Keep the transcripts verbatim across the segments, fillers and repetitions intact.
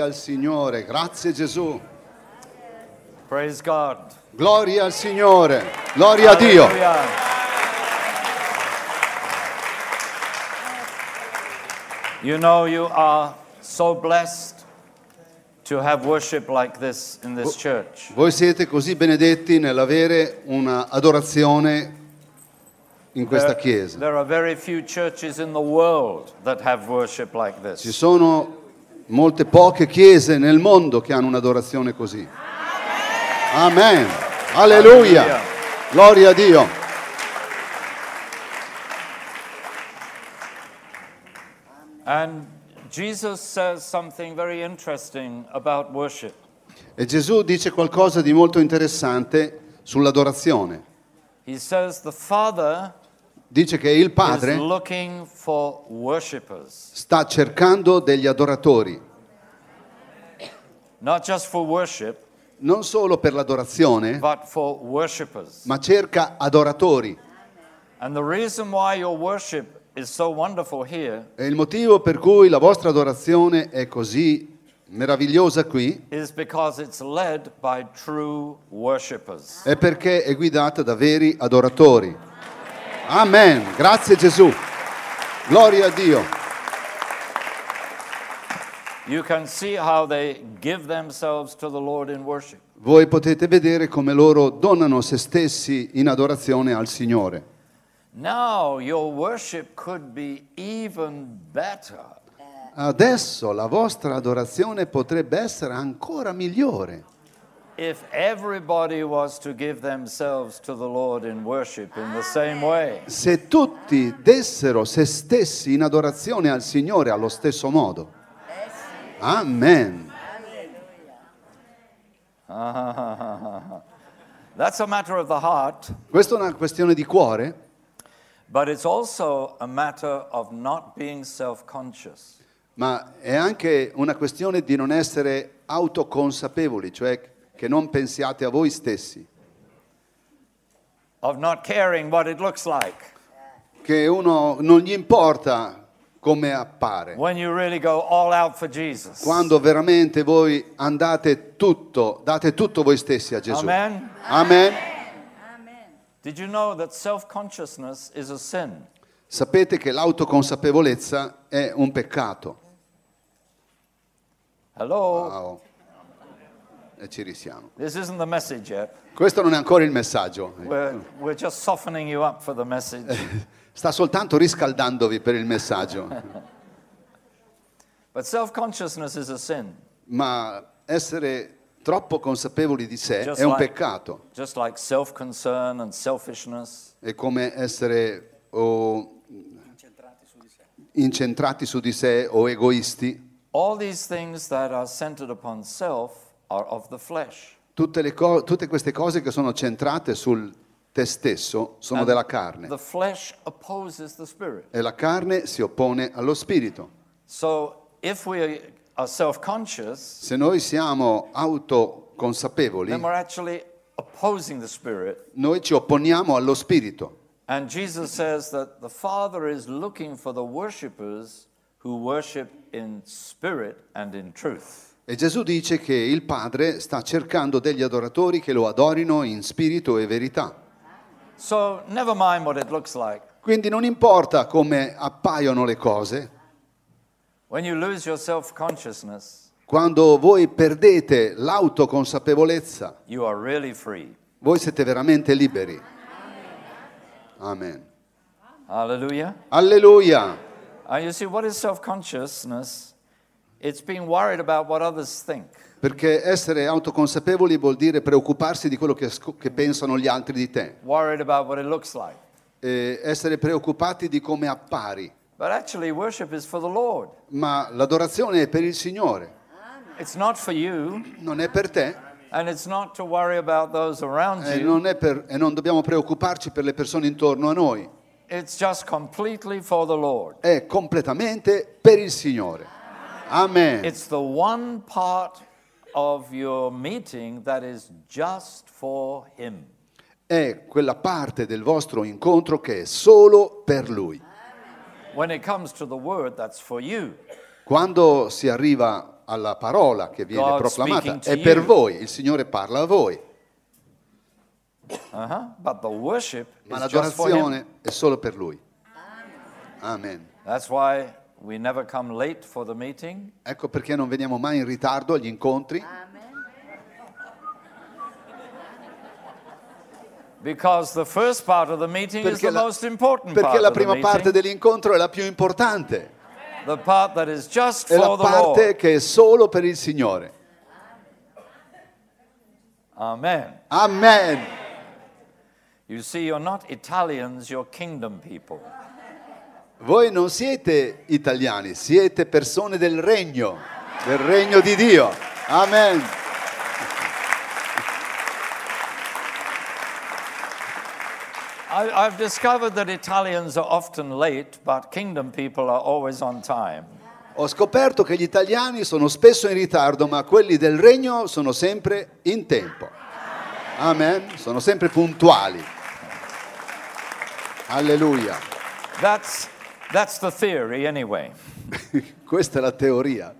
Gloria al Signore, grazie Gesù. Praise God. Gloria al Signore, gloria a Dio. Hallelujah. You know, you are so blessed to have worship like this in this church. Voi siete così benedetti nell'avere una adorazione in questa There, chiesa. there are very few churches in the world that have worship like Ci this. sono molte poche chiese nel mondo che hanno un'adorazione così. Amen. Alleluia. Alleluia. Gloria a Dio. And Jesus says something very interesting about worship. E Gesù dice qualcosa di molto interessante sull'adorazione. He says the Father Dice che il is Padre looking for worshipers, sta cercando degli adoratori, not just for worship, non solo per l'adorazione, but for worshipers. ma cerca adoratori. And the reason why your worship is so wonderful here E il motivo per cui la vostra adorazione è così meravigliosa qui is because it's led by true worshipers. è perché è guidata da veri adoratori. Amen. Grazie Gesù. Gloria a Dio. You can see how they give themselves to the Lord in worship. Voi potete vedere come loro donano se stessi in adorazione al Signore. Now your worship could be even better Adesso la vostra adorazione potrebbe essere ancora migliore if everybody was to give themselves to the Lord in worship in the same way. se tutti dessero se stessi in adorazione al Signore allo stesso modo. Amen. That's a matter of the heart, Questa è una questione di cuore, but it's also a matter of not being self-conscious. ma è anche una questione di non essere autoconsapevoli, cioè che non pensiate a voi stessi, Of not caring what it looks like che uno non gli importa come appare. when you really go all out for Jesus. Quando veramente voi andate tutto, date tutto voi stessi a Gesù. Amen. Amen. Did you know that self-consciousness is a sin? Sapete che l'autoconsapevolezza è un peccato. Hello? Wow. E ci risiamo. This isn't the message yet. Questo non è ancora il messaggio. We're, we're just softening you up for the message. Sta soltanto riscaldandovi per il messaggio. But self-consciousness is a sin. Ma essere troppo consapevoli di sé Just è un like- peccato. Just like self-concern and selfishness. È come essere o incentrati su di sé o egoisti. All these things that are centered upon self are of the flesh. Tutte, le co- tutte queste cose che sono centrate sul te stesso sono And della carne. The flesh opposes the spirit. E la carne si oppone allo spirito. So if we are self-conscious, Se noi siamo autoconsapevoli, then we're actually opposing the spirit. noi ci opponiamo allo spirito. And Jesus says that the Father is looking for the worshipers who worship in spirit and in truth. E Gesù dice che il Padre sta cercando degli adoratori che lo adorino in spirito e verità. So never mind what it looks like. Quindi non importa come appaiono le cose, When you lose your self-consciousness, quando voi perdete l'autoconsapevolezza, you are really free. voi siete veramente liberi. Amen. Hallelujah. Alleluia. And you see, what is self-consciousness? It's being worried about what others think. Perché essere autoconsapevoli vuol dire preoccuparsi di quello che, sc- che pensano gli altri di te. Worried about what it looks like. E essere preoccupati di come appari. But actually, worship is for the Lord. Ma l'adorazione è per il Signore, It's not for you, non è per te and it's not to worry about those around e you. non, è per- e non dobbiamo preoccuparci per le persone intorno a noi. It's just completely for the Lord. È completamente per il Signore. Amen. It's the one part of your meeting that is just for Him. È quella parte del vostro incontro che è solo per Lui. When it comes to the Word, that's for you. Quando si arriva alla parola che viene God proclamata, speaking to è per you. voi, il Signore parla a voi, Uh-huh. But the worship ma is just for Him. l'adorazione è solo per Lui. Amen. That's why we never come late for the meeting. Ecco perché non veniamo mai in ritardo agli incontri, Because the first part of the meeting is perché the la, most important perché part la of the prima parte meeting. dell'incontro è la più importante, The part that is just è la for the parte Lord. che è solo per il Signore. Amen. Amen. You see, you're not Italians, you're kingdom people. Voi non siete italiani, siete persone del regno, del regno di Dio. Amen. I, I've discovered that Italians are often late, but kingdom people are always on time. Ho scoperto che gli italiani sono spesso in ritardo, ma quelli del regno sono sempre in tempo. Amen. Sono sempre puntuali. Alleluia. That's, that's the theory, anyway. Questa è la teoria.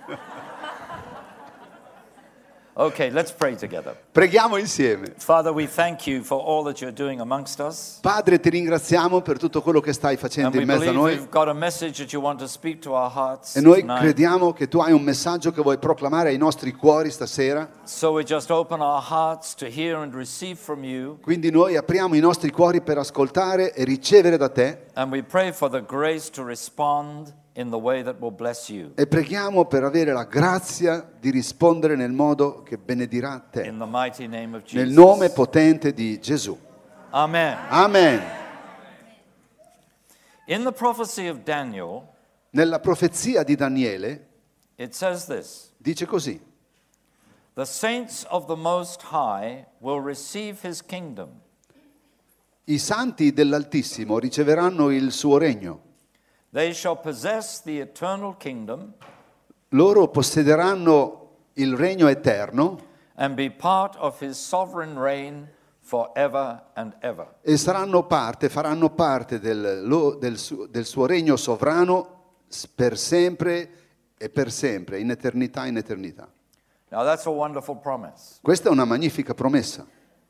Okay, let's pray together. Preghiamo insieme. Father, we thank you for all that you're doing amongst us. Padre, ti ringraziamo per tutto quello che stai And facendo we in mezzo a believe noi. we've got a message that you want to speak to our hearts E noi tonight. crediamo che tu hai un messaggio che vuoi proclamare ai nostri cuori stasera. So we just open our hearts to hear and receive from you. Quindi noi apriamo i nostri cuori per ascoltare e ricevere da te. And we pray for the grace to respond in the way that will bless you. E preghiamo per avere la grazia di rispondere nel modo che benedirà te. In the mighty name of Nel Jesus. nome potente di Gesù. Amen. Amen. In the prophecy of Daniel, Nella profezia di Daniele it says this: dice così: the saints of the Most High will receive his kingdom. i santi dell'Altissimo riceveranno il suo regno. They shall possess the eternal kingdom Loro possederanno il regno eterno and be part of his sovereign reign forever and ever. e saranno parte, faranno parte del, lo- del suo, del suo regno sovrano s- per sempre e per sempre, in eternità in eternità. Now that's a wonderful promise. Questa è una magnifica promessa.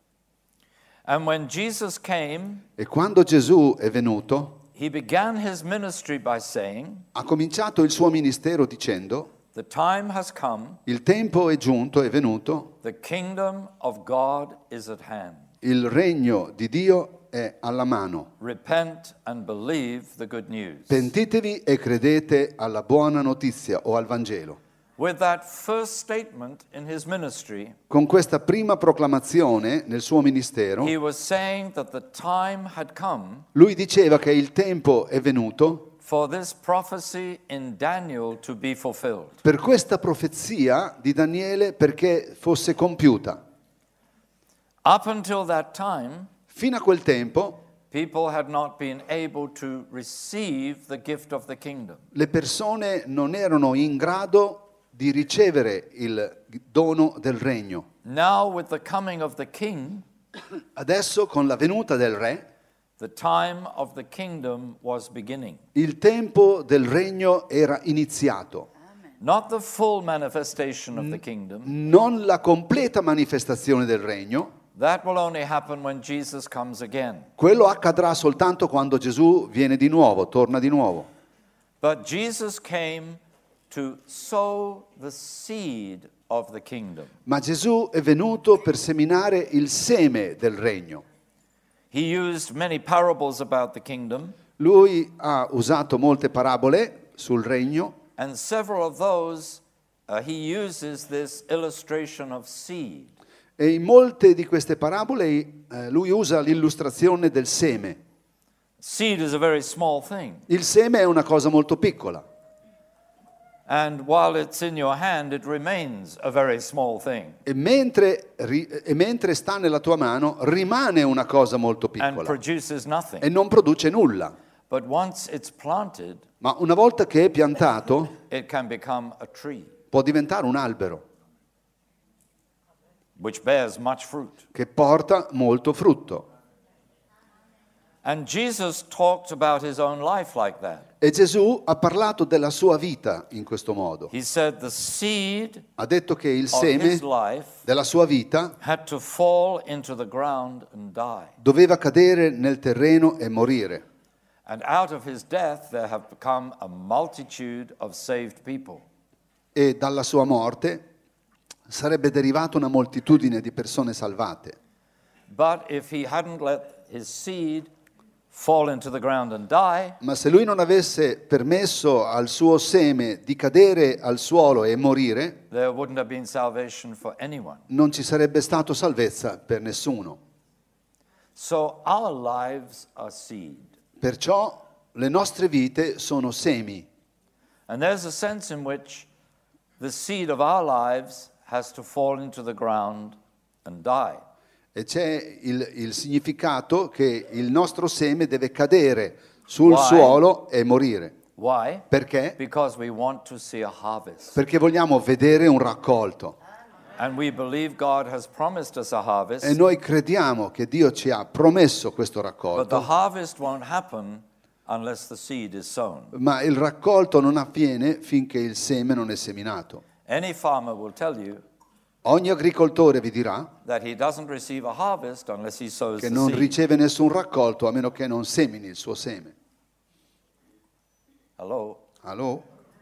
And when Jesus came, E quando Gesù è venuto, he began his ministry by saying, ha cominciato il suo ministero dicendo: the time has come, il tempo è giunto, è venuto, the kingdom of God is at hand. il regno di Dio è alla mano. Repent and believe the good news. Pentitevi e credete alla buona notizia o al Vangelo. With that first statement in his ministry, Con questa prima proclamazione nel suo ministero, he was saying that the time had come lui diceva che il tempo è venuto for this prophecy in Daniel to be fulfilled. per questa profezia di Daniele perché fosse compiuta. Up until that time, Fino a quel tempo people had not been able to receive the gift of the kingdom. le persone non erano in grado di ricevere il dono del regno. Now, with the coming of the king, Adesso, con la venuta del re, the time of the kingdom was beginning. il tempo del regno era iniziato. Not the full manifestation of the kingdom. Non la completa manifestazione del regno, That will only happen when Jesus comes again. quello accadrà soltanto quando Gesù viene di nuovo, torna di nuovo. But Jesus came to sow the seed of the kingdom. Ma Gesù è venuto per seminare il seme del regno. He used many parables about the kingdom, Lui ha usato molte parabole sul regno and several of those uh, he uses this illustration of seed. e in molte di queste parabole eh, lui usa l'illustrazione del seme. Seed is a very small thing, Il seme è una cosa molto piccola and while it's in your hand, it remains a very small thing e mentre, ri- e mentre sta nella tua mano rimane una cosa molto and piccola produces e nothing. non produce nulla. But once it's planted, Ma una volta che è piantato it can become a tree può diventare un albero which bears much fruit. che porta molto frutto. And Jesus talked about his own life like that. E Gesù ha parlato della sua vita in questo modo. He said the seed Ha detto che il of seme his life della sua vita had to fall into the ground and die. doveva cadere nel terreno e morire. And out of his death there have become a multitude of saved people. E dalla sua morte sarebbe derivata una moltitudine di persone salvate. But if he hadn't let his seed fall into the ground and die, Ma se lui non avesse permesso al suo seme di cadere al suolo e morire, there wouldn't have been salvation for anyone. non ci sarebbe stato salvezza per nessuno. So our lives are seed. Perciò le nostre vite sono semi. And there's a sense in which the seed of our lives has to fall into the ground and die. E c'è il, il significato che il nostro seme deve cadere sul Why? suolo e morire. Why? Perché? Because we want to see a harvest. Perché vogliamo vedere un raccolto. And we believe God has promised us a harvest, E noi crediamo che Dio ci ha promesso questo but the raccolto, harvest won't happen unless the seed is sown. ma il raccolto non avviene finché il seme non è seminato. Any farmer will tell you Ogni agricoltore vi dirà that he doesn't receive a harvest unless he sows che the non seed. riceve nessun raccolto a meno che non semini il suo seme. Hello? Allora?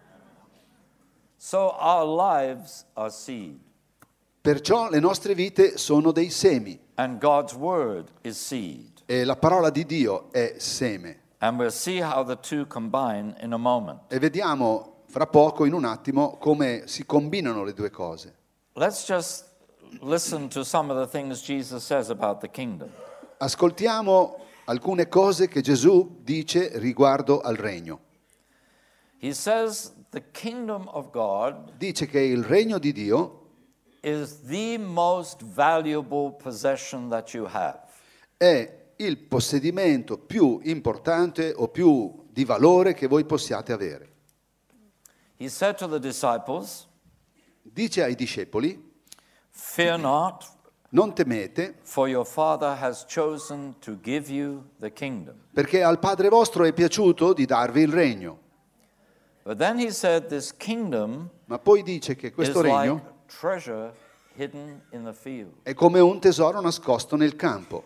So our lives are seed, Perciò le nostre vite sono dei semi and God's word is seed. e la parola di Dio è seme. And we'll see how the two combine in a moment. E vediamo fra poco, in un attimo, come si combinano le due cose. Let's just listen to some of the things Jesus says about the kingdom. Ascoltiamo alcune cose che Gesù dice riguardo al regno. He says the kingdom of God Dice che il regno di Dio is the most valuable possession that you have. è il possedimento più importante o più di valore che voi possiate avere. He said to the disciples, Dice ai discepoli, "Fear not, non temete, for your Father has chosen to give you the kingdom." perché al Padre vostro è piaciuto di darvi il regno. But then he said this kingdom Ma poi dice che is questo like regno treasure hidden in the field. è come un tesoro nascosto nel campo.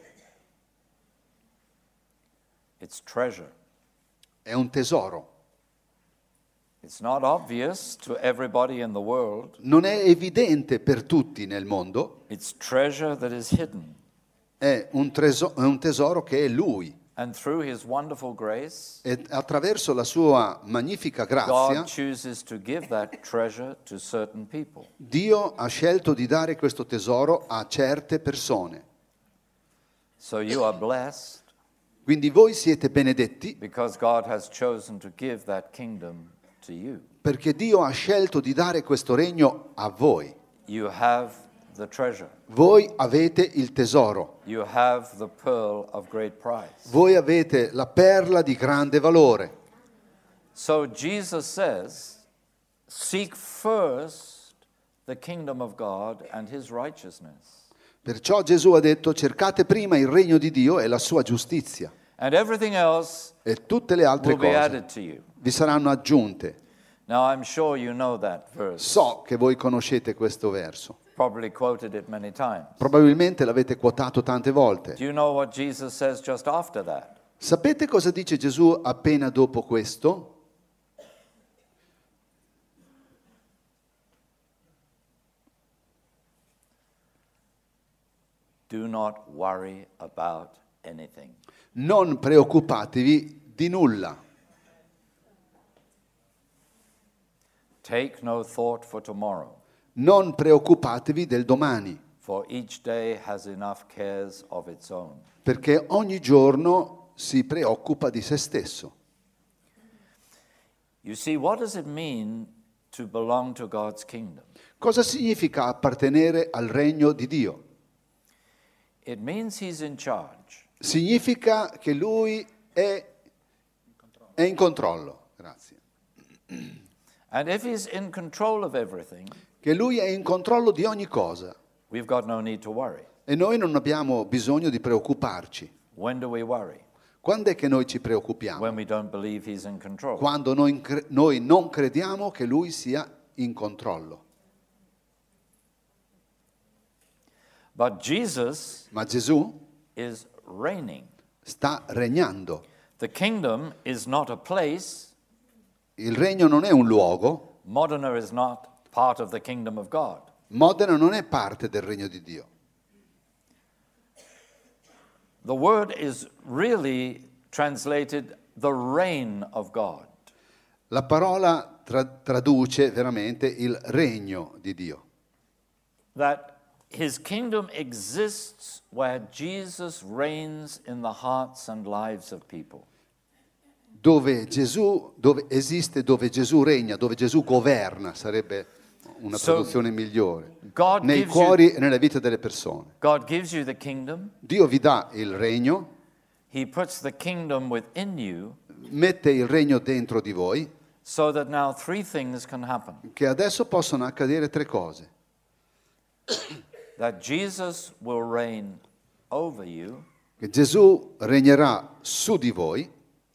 It's treasure. È un tesoro. It's not obvious to everybody in the world. Non è evidente per tutti nel mondo, It's treasure that is hidden. è un, treso- è un tesoro che è Lui. And through his wonderful grace, E attraverso la sua magnifica God grazia, chooses to give that treasure to certain people. Dio ha scelto di dare questo tesoro a certe persone. So you are blessed Quindi voi siete benedetti because God has chosen to give that kingdom to you. perché Dio ha scelto di dare questo regno a voi. You have the treasure. Voi avete il tesoro. You have the pearl of great price. Voi avete la perla di grande valore. So Jesus says, seek first the kingdom of God and his righteousness. Perciò Gesù ha detto: cercate prima il regno di Dio e la sua giustizia, And everything else e tutte le altre will be cose added to you. vi saranno aggiunte. Now I'm sure you know that verse. So che voi conoscete questo verso. Probably quoted it many times. Probabilmente l'avete quotato tante volte. Do you know what Jesus says just after that? Sapete cosa dice Gesù appena dopo questo? Do not worry about anything. Non preoccupatevi di nulla. Take no thought for tomorrow, Non preoccupatevi del domani, for each day has enough cares of its own. perché ogni giorno si preoccupa di se stesso. You see, what does it mean to belong to God's kingdom? Cosa significa appartenere al regno di Dio? It means he's in charge. Significa che lui è, è in controllo. Grazie. And if he's in control of everything, Che lui è in controllo di ogni cosa we've got no need to worry. e noi non abbiamo bisogno di preoccuparci. When do we worry? Quando è che noi ci preoccupiamo? When we don't believe he's in control. Quando noi, noi non crediamo che lui sia in controllo. But Jesus Ma Gesù is reigning. sta regnando. The kingdom is not a place. Il regno non è un luogo. Modena is not part of the kingdom of God. Modena non è parte del regno di Dio. The word is really translated the reign of God. La parola tra- traduce veramente il regno di Dio. That his kingdom exists where Jesus reigns in the hearts and lives of people. Dove Gesù, dove esiste dove Gesù regna, dove Gesù governa, sarebbe una So, traduzione migliore. God Nei gives you- cuori e nelle vite delle persone. God gives you the kingdom. Dio vi dà il regno, He puts the kingdom within you mette il regno dentro di voi, so that now three things can happen. che adesso possono accadere tre cose. That Jesus will reign over you, Che Gesù regnerà su di voi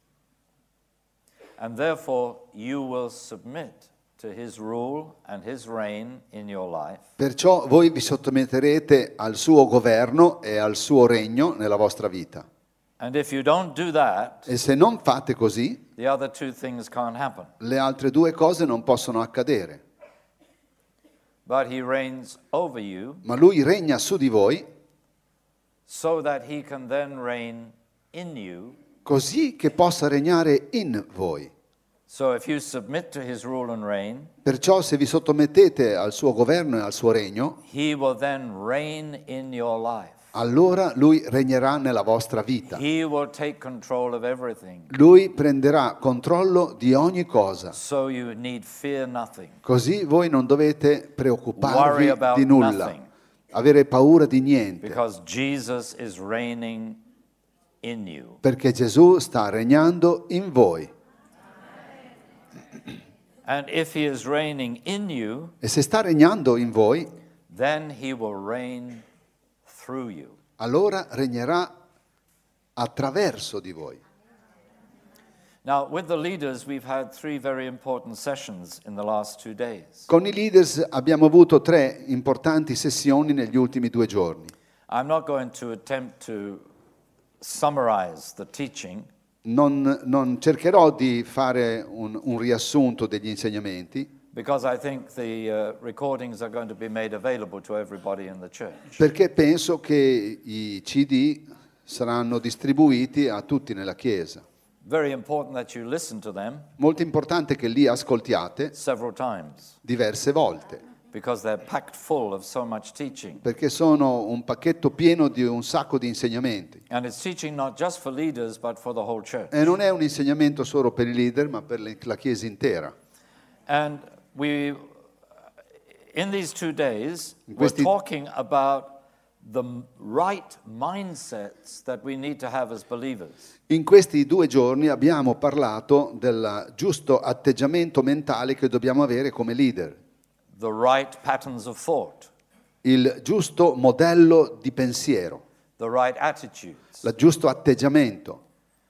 and therefore you will submit to his rule and his reign in your life. perciò voi vi sottometterete al suo governo e al suo regno nella vostra vita. And if you don't do that, E se non fate così, the other two things can't happen. le altre due cose non possono accadere. But he reigns over you Ma lui regna su di voi so that he can then reign in you. così che possa regnare in voi. So if you submit to his rule and reign, Perciò se vi sottomettete al suo governo e al suo regno, he will then reign in your life. allora lui regnerà nella vostra vita. He will take control of everything. Lui prenderà controllo di ogni cosa. So you need fear nothing. Così voi non dovete Worry preoccuparvi about di nulla, nothing. avere paura di niente, Because Jesus is reigning in you. perché Gesù sta regnando in voi. And if he is reigning in you, E se sta regnando in voi, then he will reign through you. allora regnerà attraverso di voi. Now, with the leaders, we've had three very important sessions in the last two days. Con i leaders abbiamo avuto tre importanti sessioni negli ultimi due giorni. I'm not going to attempt to summarize the teaching, Non, non cercherò di fare un, un riassunto degli insegnamenti, because I think the uh, recordings are going to be made available to everybody in the church. perché penso che i C D saranno distribuiti a tutti nella Chiesa. Very important that you listen to them Molto importante che li ascoltiate several times, diverse volte, because they're packed full of so much teaching. perché sono un pacchetto pieno di un sacco di insegnamenti. And it's teaching not just for leaders, but for the whole church. E non è un insegnamento solo per i leader, ma per le- la Chiesa intera. And we, in these two days, In we're questi- talking about the m- right mindsets that we need to have as believers. In questi due giorni abbiamo parlato del giusto atteggiamento mentale che dobbiamo avere come leader, The right patterns of thought, il giusto modello di pensiero, the right attitudes, il giusto atteggiamento,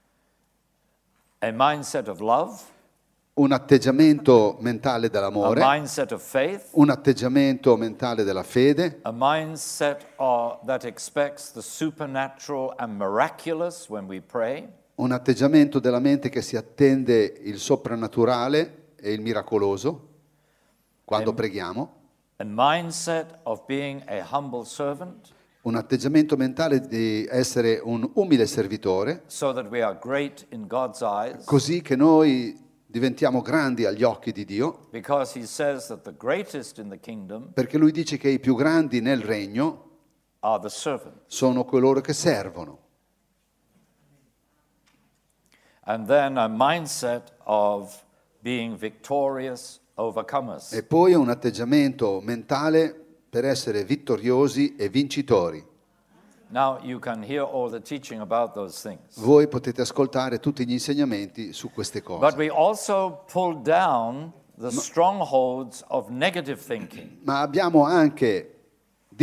a mindset of love, un atteggiamento mentale a dell'amore, mindset of faith, un atteggiamento mentale della fede, a mindset uh, that expects the supernatural and miraculous when we pray, un atteggiamento della mente che si attende il soprannaturale e il miracoloso quando Em- preghiamo, a mindset of being a humble servant, un atteggiamento mentale di essere un umile servitore, so that we are great in God's eyes, così che noi diventiamo grandi agli occhi di Dio, because he says that the greatest in the kingdom perché lui dice che i più grandi nel regno are the servants. sono coloro che servono. And then a mindset of being victorious overcomers. E poi un atteggiamento mentale per essere vittoriosi e vincitori. Now you can hear all the teaching about those things. Voi potete ascoltare tutti gli insegnamenti su queste But cose. we also pull down the strongholds of negative thinking. Ma abbiamo anche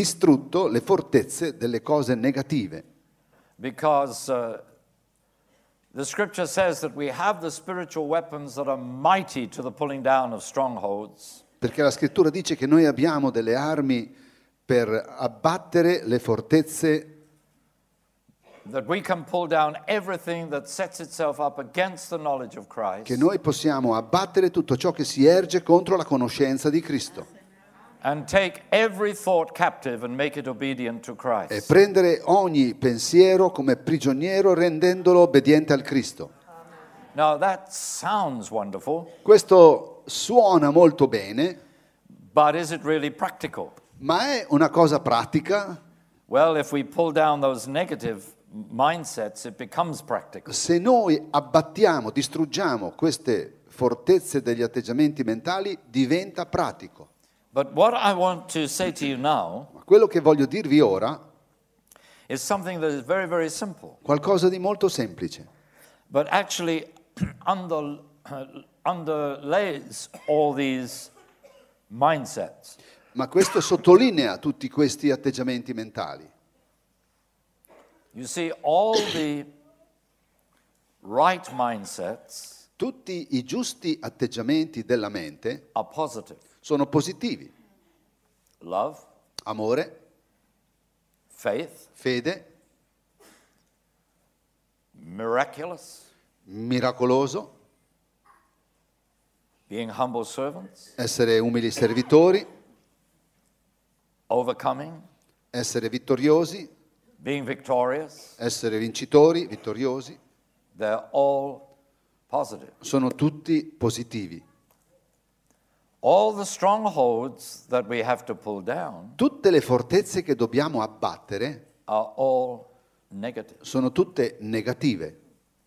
distrutto le fortezze delle cose negative, Because uh, The scripture says that we have the spiritual weapons that are mighty to the pulling down of strongholds. Perché la scrittura dice che noi abbiamo delle armi per abbattere le fortezze, That we can pull down everything that sets itself up against the knowledge of Christ. che noi possiamo abbattere tutto ciò che si erge contro la conoscenza di Cristo And take every thought captive and make it obedient to e Christ. prendere ogni pensiero come prigioniero rendendolo obbediente al Cristo. Now that sounds wonderful, Questo suona molto bene, but is it really practical? ma è una cosa pratica? Well, if we pull down those negative mindsets, it becomes practical. Se noi abbattiamo, distruggiamo queste fortezze degli atteggiamenti mentali, diventa pratico. But what I want to say to you now Ma quello che voglio dirvi ora is something that is very, very simple, qualcosa di molto semplice, but actually under, uh, underlays all these mindsets. ma questo sottolinea tutti questi atteggiamenti mentali. You see, all the right mindsets Tutti i giusti atteggiamenti della mente are positive. sono positivi. Love, Amore, faith, fede, miraculous, miracoloso, being humble servants, essere umili servitori, overcoming, essere vittoriosi, being victorious. essere vincitori, vittoriosi, They're all positive. sono tutti positivi. All the strongholds that we have to pull down Tutte le fortezze che dobbiamo abbattere are all negative. sono tutte negative.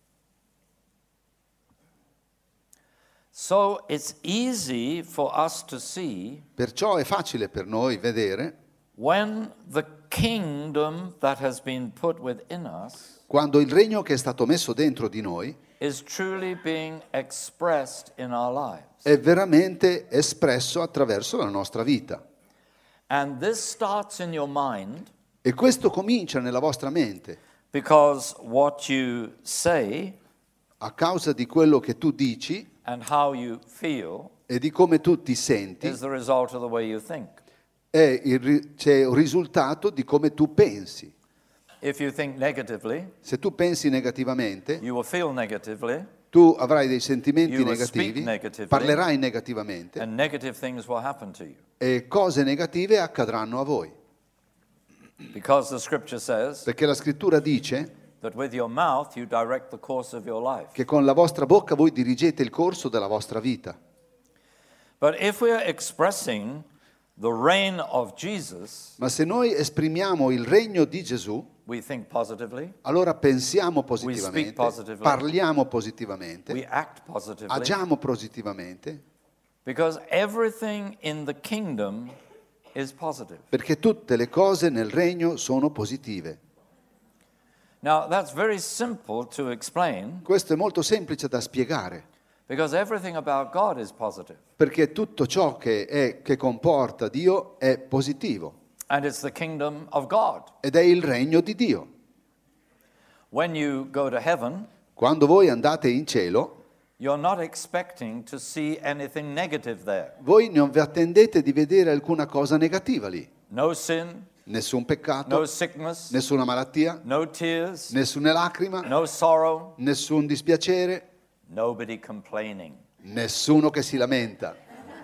So it's easy for us to see Perciò è facile per noi vedere when the kingdom that has been put within us quando il regno che è stato messo dentro di noi is truly being expressed in our lives. è veramente espresso attraverso la nostra vita. And this starts in your mind E questo comincia nella vostra mente because what you say a causa di quello che tu dici and how you feel e di come tu ti senti. is the result of the way you think. È il, ri- c'è un risultato di come tu pensi. If you think negatively, Se tu pensi negativamente, you will feel negatively, tu avrai dei sentimenti You will speak negativi, negatively. parlerai negativamente and negative things will happen to you. e cose negative accadranno a voi. Because the scripture says Perché la scrittura dice that with your mouth you direct the course of your life. che con la vostra bocca voi dirigete il corso della vostra vita. But if we are expressing the reign of Jesus, Ma se noi esprimiamo il regno di Gesù, we think positively, allora pensiamo speak positivamente, positively. parliamo positivamente, we act positively, agiamo positivamente, because everything in the kingdom is positive. perché tutte le cose nel regno sono positive. Now, that's very simple to explain Questo è molto semplice da spiegare, because everything about God is positive. perché tutto ciò che, è, che comporta Dio è positivo And it's the kingdom of God. ed è il regno di Dio. When you go to heaven, Quando voi andate in cielo, you're not expecting to see anything negative there. voi non vi attendete di vedere alcuna cosa negativa lì. No sin, Nessun peccato, no sickness, nessuna malattia, no tears, nessuna lacrima, no sorrow, nessun dispiacere, nobody complaining. nessuno che si lamenta.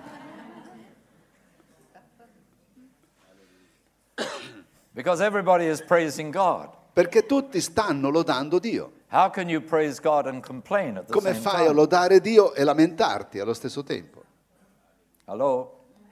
Because everybody is praising God. Perché tutti stanno lodando Dio. How can you praise God and complain at the Come same fai a time? lodare Dio e lamentarti allo stesso tempo? Hello?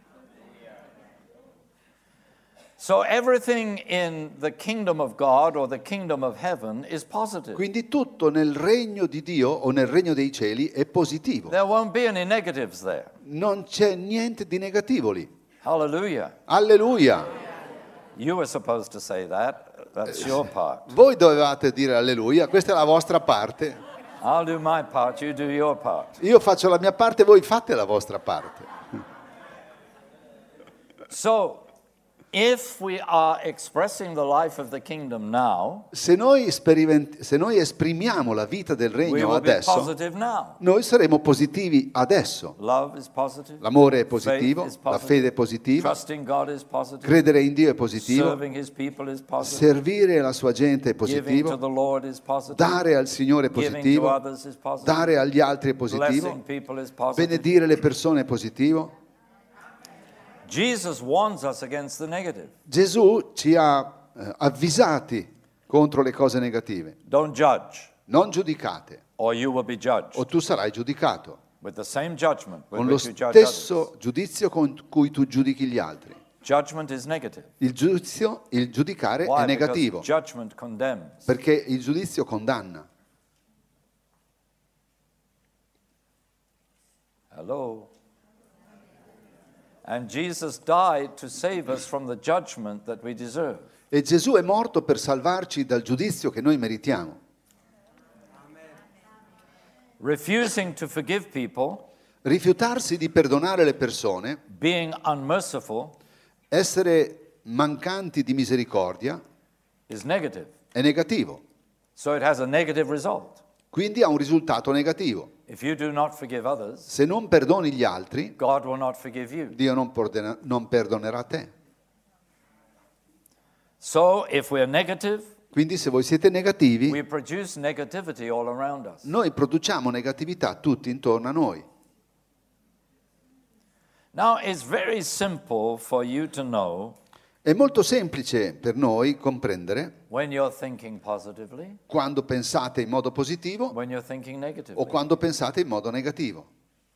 So everything in the kingdom of God or the kingdom of heaven is positive. Quindi tutto nel regno di Dio o nel regno dei cieli è positivo. There won't be any negatives there. Non c'è niente di negativo lì. Hallelujah. Alleluia! You were supposed to say that. That's your part. Voi dovevate dire alleluia, questa è la vostra parte. I'll do my part, you do your part. Io faccio la mia parte, voi fate la vostra parte. So, If we are expressing the life of the kingdom now, Se noi, speriment- se noi esprimiamo la vita del we regno will be adesso, positive now. noi saremo positivi adesso. Love is positive. L'amore è Faith positivo, is la positive. fede è positiva, Trusting God is positive. credere in Dio è positivo, Serving His people is positive. servire la sua gente è Giving to positivo, the Lord is positive. dare al Signore è Giving to positivo, others is positive. dare agli altri è Blessing positivo, people is positive. benedire le persone è positivo. Jesus warns us against the negative. Gesù ci ha eh, avvisati contro le cose negative. Don't judge, Non giudicate, or you will be judged o tu sarai giudicato, with the same judgment with con lo which you judge others. stesso giudizio con cui tu giudichi gli altri. Judgment is negative. Il giudizio, il giudicare Why? è negativo, Because judgment condemns. perché il giudizio condanna. Hello. And Jesus died to save us from the judgment that we deserve. E Gesù è morto per salvarci dal giudizio che noi meritiamo. Refusing to forgive people, Rifiutarsi di perdonare le persone, being unmerciful, essere mancanti di misericordia, is negative. è negativo. So it has a negative result. Quindi ha un risultato negativo. If you do not forgive others, Se non perdoni gli altri, God will not forgive you. Dio non, pordena- non perdonerà te. So if we're negative, Quindi se voi siete negativi, we produce negativity all around us. noi produciamo negatività tutti intorno a noi. Now it's very simple for you to know È molto semplice per noi comprendere when you're thinking positively, quando pensate in modo positivo when you're thinking negatively. o quando pensate in modo negativo.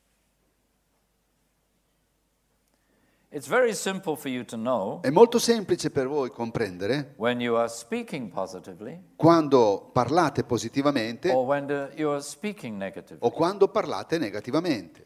It's very simple for you to know È molto semplice per voi comprendere when you are speaking positively quando parlate positivamente or when the- you are speaking negatively. o quando parlate negativamente.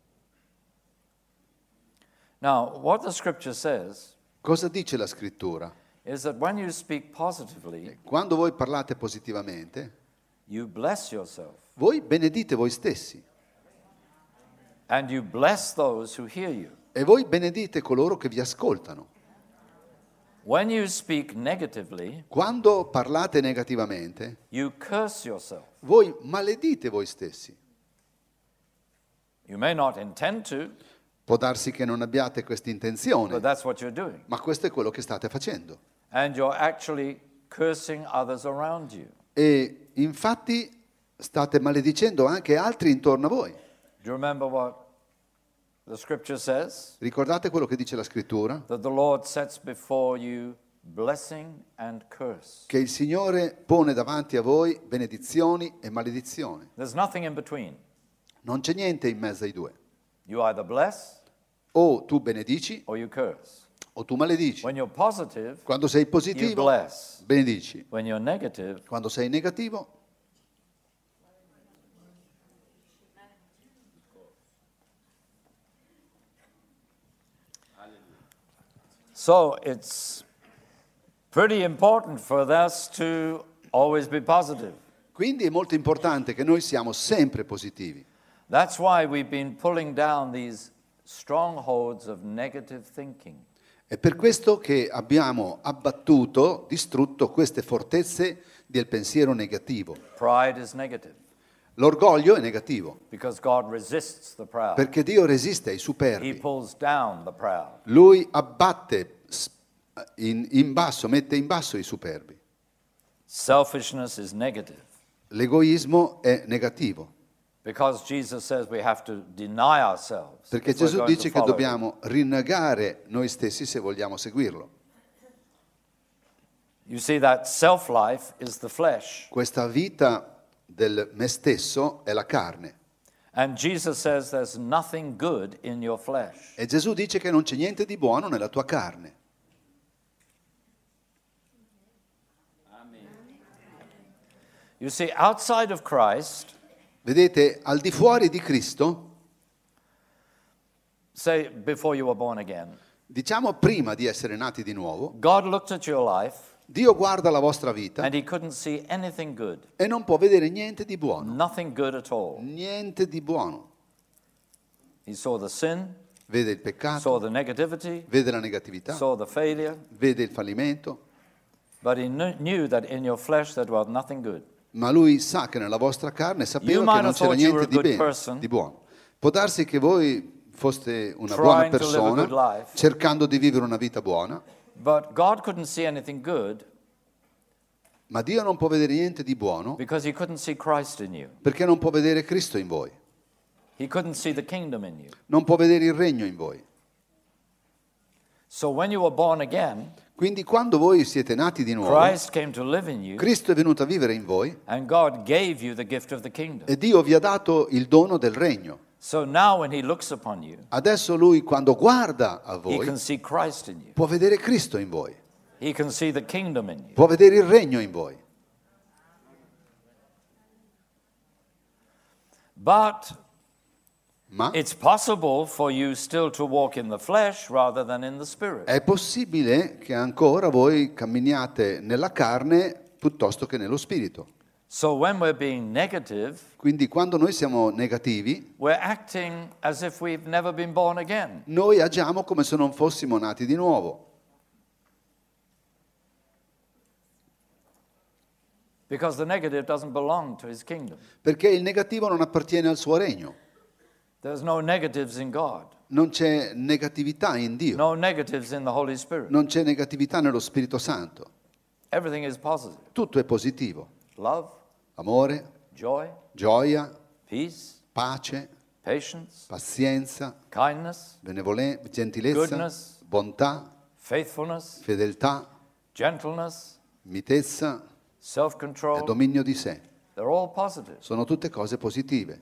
Now, what the scripture says Cosa dice la scrittura? is that when you speak positively, Quando voi parlate positivamente, you bless yourself voi benedite voi stessi and you bless those who hear you. e voi benedite coloro che vi ascoltano. When you speak negatively, Quando parlate negativamente, you curse yourself. voi maledite voi stessi. You may not intend to, Può darsi che non abbiate questa intenzione, but that's what you're doing. ma questo è quello che state facendo. And you're actually cursing others around you. E infatti state maledicendo anche altri intorno a voi. Do you remember what the scripture says? Ricordate quello che dice la scrittura? That the Lord sets before you blessing and curse. Che il Signore pone davanti a voi benedizioni e maledizioni. There's nothing in between. Non c'è niente in mezzo ai due. You either bless O tu benedici or you curse. o tu maledici. When you're positive, Quando sei you positivo, bless. benedici. When you're negative, Quando sei negativo, so it's pretty important for us to always be positive. quindi è molto importante che noi siamo sempre positivi. That's why we've been pulling down these strongholds of negative thinking. È per questo che abbiamo abbattuto, distrutto queste fortezze del pensiero negativo. Pride is negative L'orgoglio è negativo, because God resists the proud. perché Dio resiste ai He superbi. pulls down the proud. Lui abbatte s- in, in basso, mette in basso i superbi. Selfishness is negative L'egoismo è negativo, because Jesus says we have to deny ourselves. perché if we're Gesù going to dice che follow him. dobbiamo rinnegare noi stessi se vogliamo seguirlo. You see that self-life is the flesh. Questa vita del me stesso è la carne. And Jesus says there's nothing good in your flesh. E Gesù dice che non c'è niente di buono nella tua carne. You see, outside of Christ, Vedete, al di fuori di Cristo, say before you were born again, diciamo prima di essere nati di nuovo, God looked at your life Dio guarda la vostra vita and he couldn't see anything good. e non può vedere niente di buono. Nothing good at all. Niente di buono. He saw the sin, vede il saw peccato, the negativity, vede la negatività, saw the failure, vede il fallimento, but he kn- knew that in your flesh there dwelt nothing good. ma lui sa che nella vostra carne You sapeva might che non have c'era thought you were niente a di good bene, person, di buono. Può darsi che voi foste una buona trying to live a good persona, life, cercando di vivere una vita buona, but God couldn't see anything good ma Dio non può vedere niente di buono because he couldn't see Christ in you. perché non può vedere Cristo in voi, He couldn't see the kingdom in you. non può vedere il regno in voi. So when you were born again, Quindi quando voi siete nati di nuovo, Christ came to live in you, Cristo è venuto a vivere in voi and God gave you the gift of the kingdom. e Dio vi ha dato il dono del regno. So now when he looks upon you, Adesso lui quando guarda a he voi can see Christ in you. può vedere Cristo in voi, He can see the kingdom in you. può vedere il regno in voi. But Ma it's possible for you still to walk in the flesh rather than in the spirit. è possibile che ancora voi camminiate nella carne piuttosto che nello spirito. So when we're being negative, Quindi quando noi siamo negativi, we're acting as if we've never been born again. noi agiamo come se non fossimo nati di nuovo. Because the negative doesn't belong to his kingdom. Perché il negativo non appartiene al suo regno. There's no negatives in God, Non c'è negatività in Dio. no negatives in the Holy Spirit. Non c'è negatività nello Spirito Santo. Everything is positive. Tutto è positivo. Love, Amore, joy, gioia, peace, pace, patience, pazienza, kindness, benevolenza, gentilezza, Goodness. bontà, faithfulness, fedeltà, gentleness, mitezza e self-control. dominio di sé. They're all positive. Sono tutte cose positive.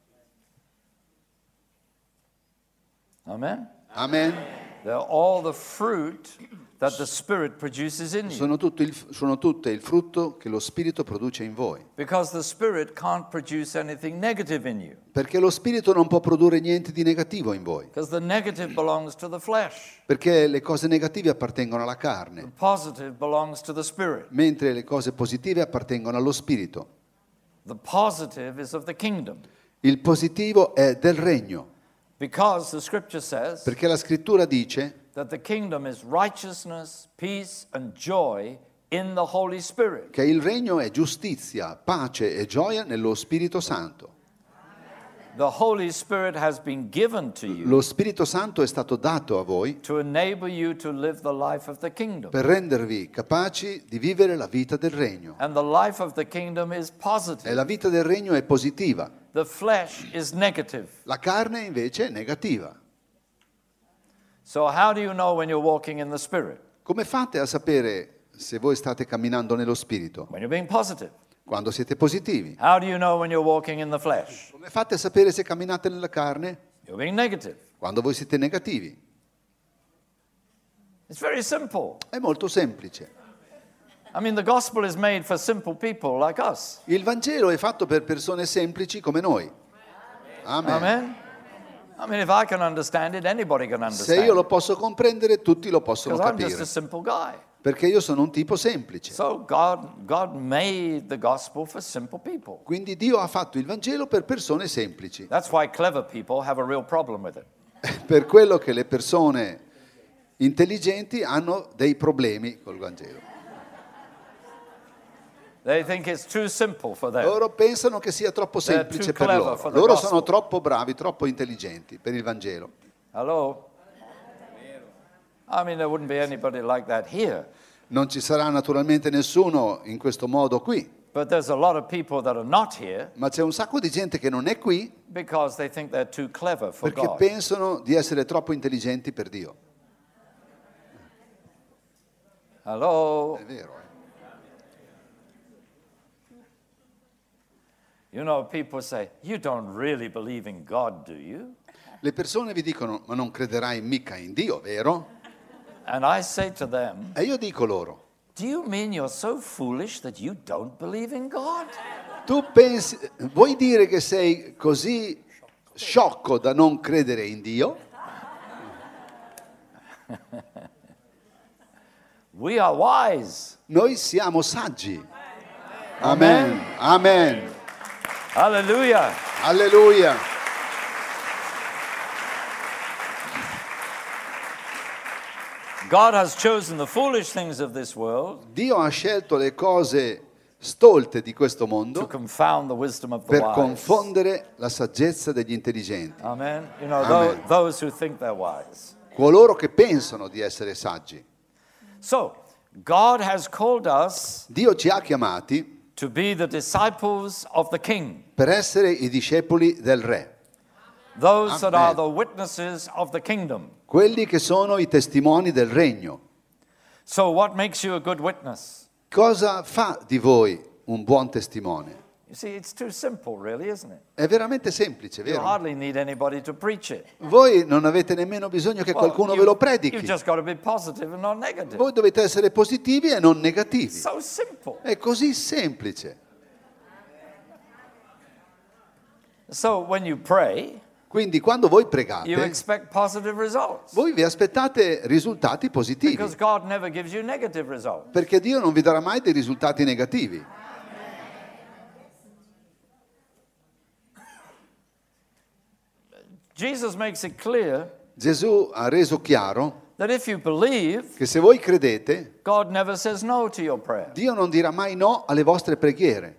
Amen? Amen. They're all the fruit that the Spirit produces in you. Sono, tutto il, sono tutte il frutto che lo Spirito produce in voi. Because the Spirit can't produce anything negative in you. Perché lo Spirito non può produrre niente di negativo in voi. Because the negative belongs to the flesh. Perché le cose negative appartengono alla The carne, positive belongs to the Spirit. mentre le cose positive appartengono allo Spirito. The positive is of the kingdom. Il positivo è del regno. Because the scripture says Perché la scrittura dice that the kingdom is righteousness, peace, and joy in the Holy Spirit. che il regno è giustizia, pace e gioia nello Spirito Santo. The Holy Spirit has been given to you Lo Spirito Santo è stato dato a voi to enable you to live the life of the kingdom. per rendervi capaci di vivere la vita del regno. And the life of the kingdom is E positive. la vita del regno è positiva. The flesh is negative. La carne invece è negativa. So how do you know when you're walking in the Spirit? Come fate a sapere se voi state camminando nello Spirito? When you're being positive. Quando siete positivi. How do you know when you're walking in the flesh? Come fate a sapere se camminate nella carne? You're being negative. Quando voi siete negativi. It's very simple. È molto semplice. I mean, the gospel is made for simple people like us. Il Vangelo è fatto per persone semplici come noi. Amen. Amen? I mean, if I can understand it, anybody can Se io understand lo it. posso comprendere, tutti lo possono Because I'm just capire. a simple guy. Perché io sono un tipo semplice. So God, God made the gospel for simple people. Quindi Dio ha fatto il Vangelo per persone semplici. That's why clever people have a real problem with it. Per quello che le persone intelligenti hanno dei problemi col Vangelo. They think it's too simple for them. Loro pensano che sia troppo They're semplice too per clever loro. for the Loro gospel. sono troppo bravi, troppo intelligenti per il Vangelo. Hello? I mean, there wouldn't be anybody like that here. Non ci sarà naturalmente nessuno in questo modo qui, But there's a lot of people that are not here ma c'è un sacco di gente che non è qui because they think they're too clever for perché God. pensano di essere troppo intelligenti per Dio. Hello? È vero, eh? You know, people say, you don't really believe in God, do you? Le persone vi dicono, ma non crederai mica in Dio, vero? And I say to them, E io dico loro, do you mean you're so foolish that you don't believe in God? tu pensi, vuoi dire che sei così sciocco da non credere in Dio? We are wise. Noi siamo saggi. Amen. Amen. Hallelujah. Alleluia. God has chosen the foolish things of this world Dio ha scelto le cose stolte di questo to mondo confound the wisdom of the per wise. confondere la saggezza degli intelligenti. Amen. You know, Amen. tho- those who think they're wise. Coloro che pensano di essere saggi. So, God has called us Dio ci ha chiamati to be the disciples of the King, per essere i discepoli del Re, those that are Amen. the witnesses of the kingdom. quelli che sono i testimoni del regno. So, what makes you a good witness? Cosa fa di voi un buon testimone? You see, it's too simple, really, isn't it? È veramente semplice, You vero? hardly need anybody to preach it. Voi non avete nemmeno bisogno che Well, qualcuno you- ve lo You've predichi. just got to be positive and not negative. Voi dovete essere positivi e non negativi. So simple. È così semplice. So, when you pray, Quindi quando voi you pregate, expect positive results. voi vi aspettate risultati positivi, Because God never gives you negative results. perché Dio non vi darà mai dei risultati negativi. Jesus makes it clear Gesù ha reso chiaro that if you believe, che se voi credete, God never says no to your prayer. Dio non dirà mai no alle vostre preghiere.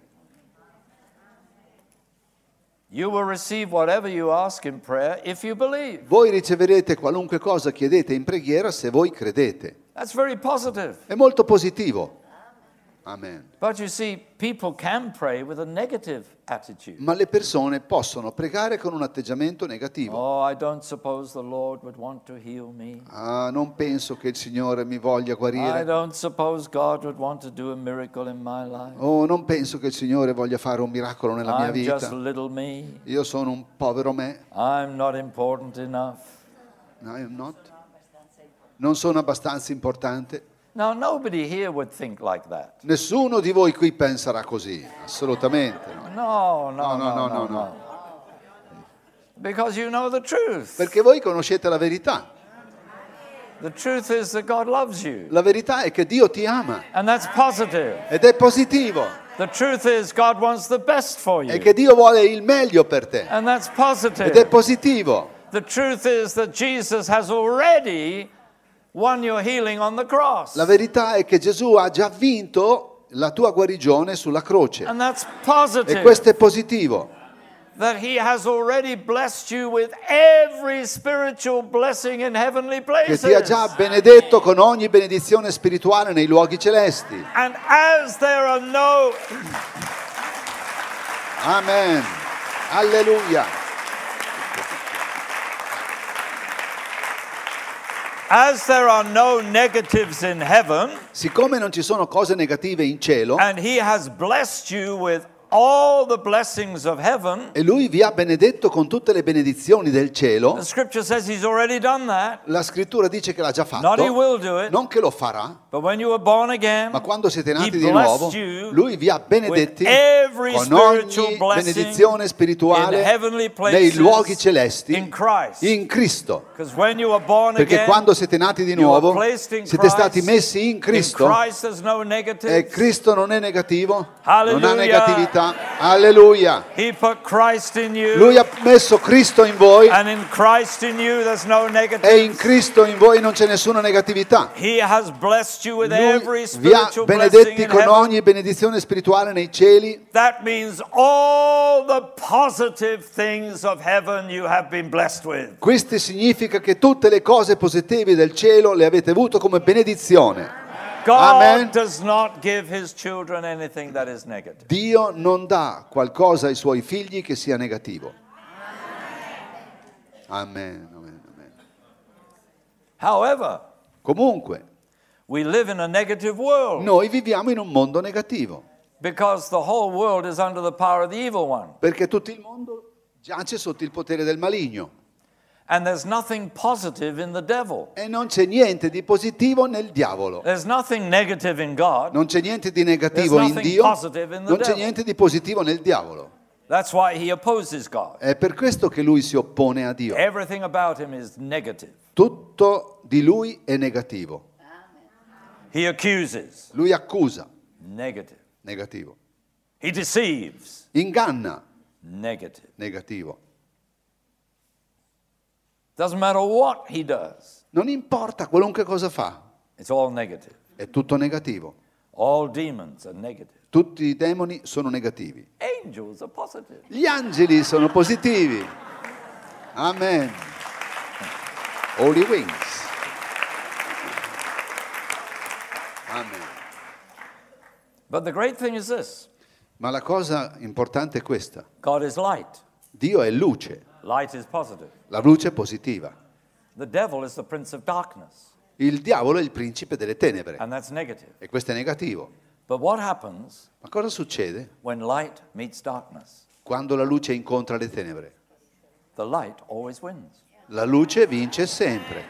You will receive whatever you ask in prayer if you believe. Voi riceverete qualunque cosa chiedete in preghiera se voi credete. That's very positive. È molto positivo. Amen. But you see, people can pray with a negative attitude. Ma le persone possono pregare con un atteggiamento negativo. Oh, I don't suppose the Lord would want to heal me. Ah, non penso che il Signore mi voglia I guarire. don't suppose God would want to do a miracle in my life. Oh, non penso che il Signore voglia fare un miracolo nella mia I'm just vita. little me. Io sono un povero me. I'm not important enough. No, I'm not. Non sono abbastanza importante. Now, nobody here would think like that. Nessuno di voi qui penserà così, assolutamente no. No, no, No, no, no, no, no, no, no. Because you know the truth. Perché voi conoscete la verità. The truth is that God loves you. La verità è che Dio ti ama And that's positive. ed è positivo. The truth is God wants the best for È you. che Dio vuole il meglio per te And that's ed è positive. positivo. The truth is that Jesus has already won your healing on the cross. La verità è che Gesù ha già vinto la tua guarigione sulla croce And that's e positive. questo è positivo. That he has already blessed you with every spiritual blessing in heavenly Che places. ti ha già benedetto con ogni benedizione spirituale nei luoghi celesti. And as there are no Amen. Alleluia. as there are no negatives in heaven, Siccome non ci sono cose negative in cielo and he has blessed you with all the blessings of heaven, e lui vi ha benedetto con tutte le benedizioni del cielo, the scripture says he's already done that. la scrittura dice che l'ha già Not he fatto, will do it, non che lo farà, but when you were born again, ma quando siete he nati di blessed nuovo, you lui vi ha benedetti with every con spiritual ogni blessing benedizione in spirituale heavenly nei luoghi places celesti in Christ. in Cristo. Because when you were born Perché again, quando siete nati di you nuovo, were placed in siete Christ. stati messi in In Cristo Christ there's no e negatives. Cristo non è negativo, non ha Hallelujah. negatività. Alleluia. He put Christ in you, Lui ha messo Cristo in voi and in Christ in you there's no e in negatives. Cristo in voi non c'è nessuna negatività. He has blessed you with every Lui vi ha spiritual blessing benedetti in con heaven. ogni benedizione spirituale nei cieli. That means all the positive things of heaven you have been blessed with. Questo significa che tutte le cose positive del cielo le avete avuto come benedizione. God Amen. does not give his children anything that is negative. Dio non dà qualcosa ai suoi figli che sia negativo. Amen. Amen, amen. However, Comunque, we live in a negative world noi viviamo in un mondo negativo, because the whole world is under the power of the evil one. perché tutto il mondo giace sotto il potere del maligno And there's nothing positive in the devil. e non c'è niente di positivo nel diavolo. There's nothing negative in God. Non c'è niente di negativo There's in nothing Dio, positive in the non c'è devil. niente di positivo nel diavolo. That's why he opposes God. È per questo che lui si oppone a Dio. Everything about him is negative. Tutto di lui è negativo. He accuses, Lui accusa, negative. negativo. He deceives, Inganna, negative. negativo. Doesn't matter what he does, Non importa qualunque cosa fa, It's all negative. è tutto negativo. All demons are negative. Tutti i demoni sono negativi. Angels are positive. Gli angeli sono positivi. Amen. Holy wings. Amen. But the great thing is this. Ma la cosa importante è questa. God is light. Dio è luce. Light is positive. La luce è positiva. The devil is the prince of darkness, Il diavolo è il principe delle tenebre. and that's negative. E questo è negativo. But what happens Ma cosa succede when light meets darkness? quando la luce incontra le tenebre? The light always wins. La luce vince sempre.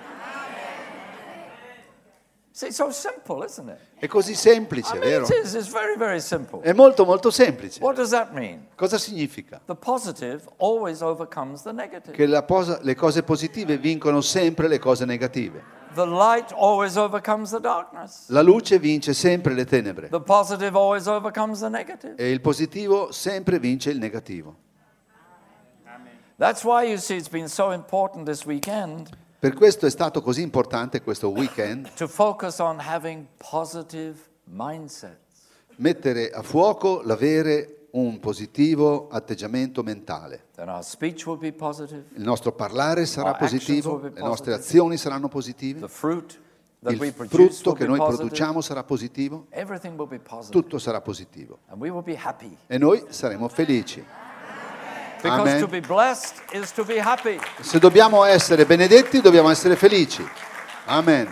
See, it's so simple, isn't it? È così semplice, I mean, vero? it is. It's very, very simple. È molto molto semplice. What does that mean? Cosa significa? The positive always overcomes the negative. Che la posa- le cose positive vincono sempre le cose negative. The light always overcomes the darkness. La luce vince sempre le tenebre. The positive always overcomes the negative. E il positivo sempre vince il negativo. That's why you see it's been so important this weekend Per questo è stato così importante questo weekend to focus on having positive mindsets. mettere a fuoco l'avere un positivo atteggiamento mentale. Then our speech will be positive. Il nostro parlare sarà Our actions positivo, will be le nostre positive. azioni saranno positive, The fruit that we il produce frutto will che be noi positive. produciamo sarà positivo, Everything will be positive. tutto sarà positivo. And we will be happy. E noi saremo felici. Because Amen. to be blessed is to be happy. Se dobbiamo essere benedetti, dobbiamo essere felici. Amen.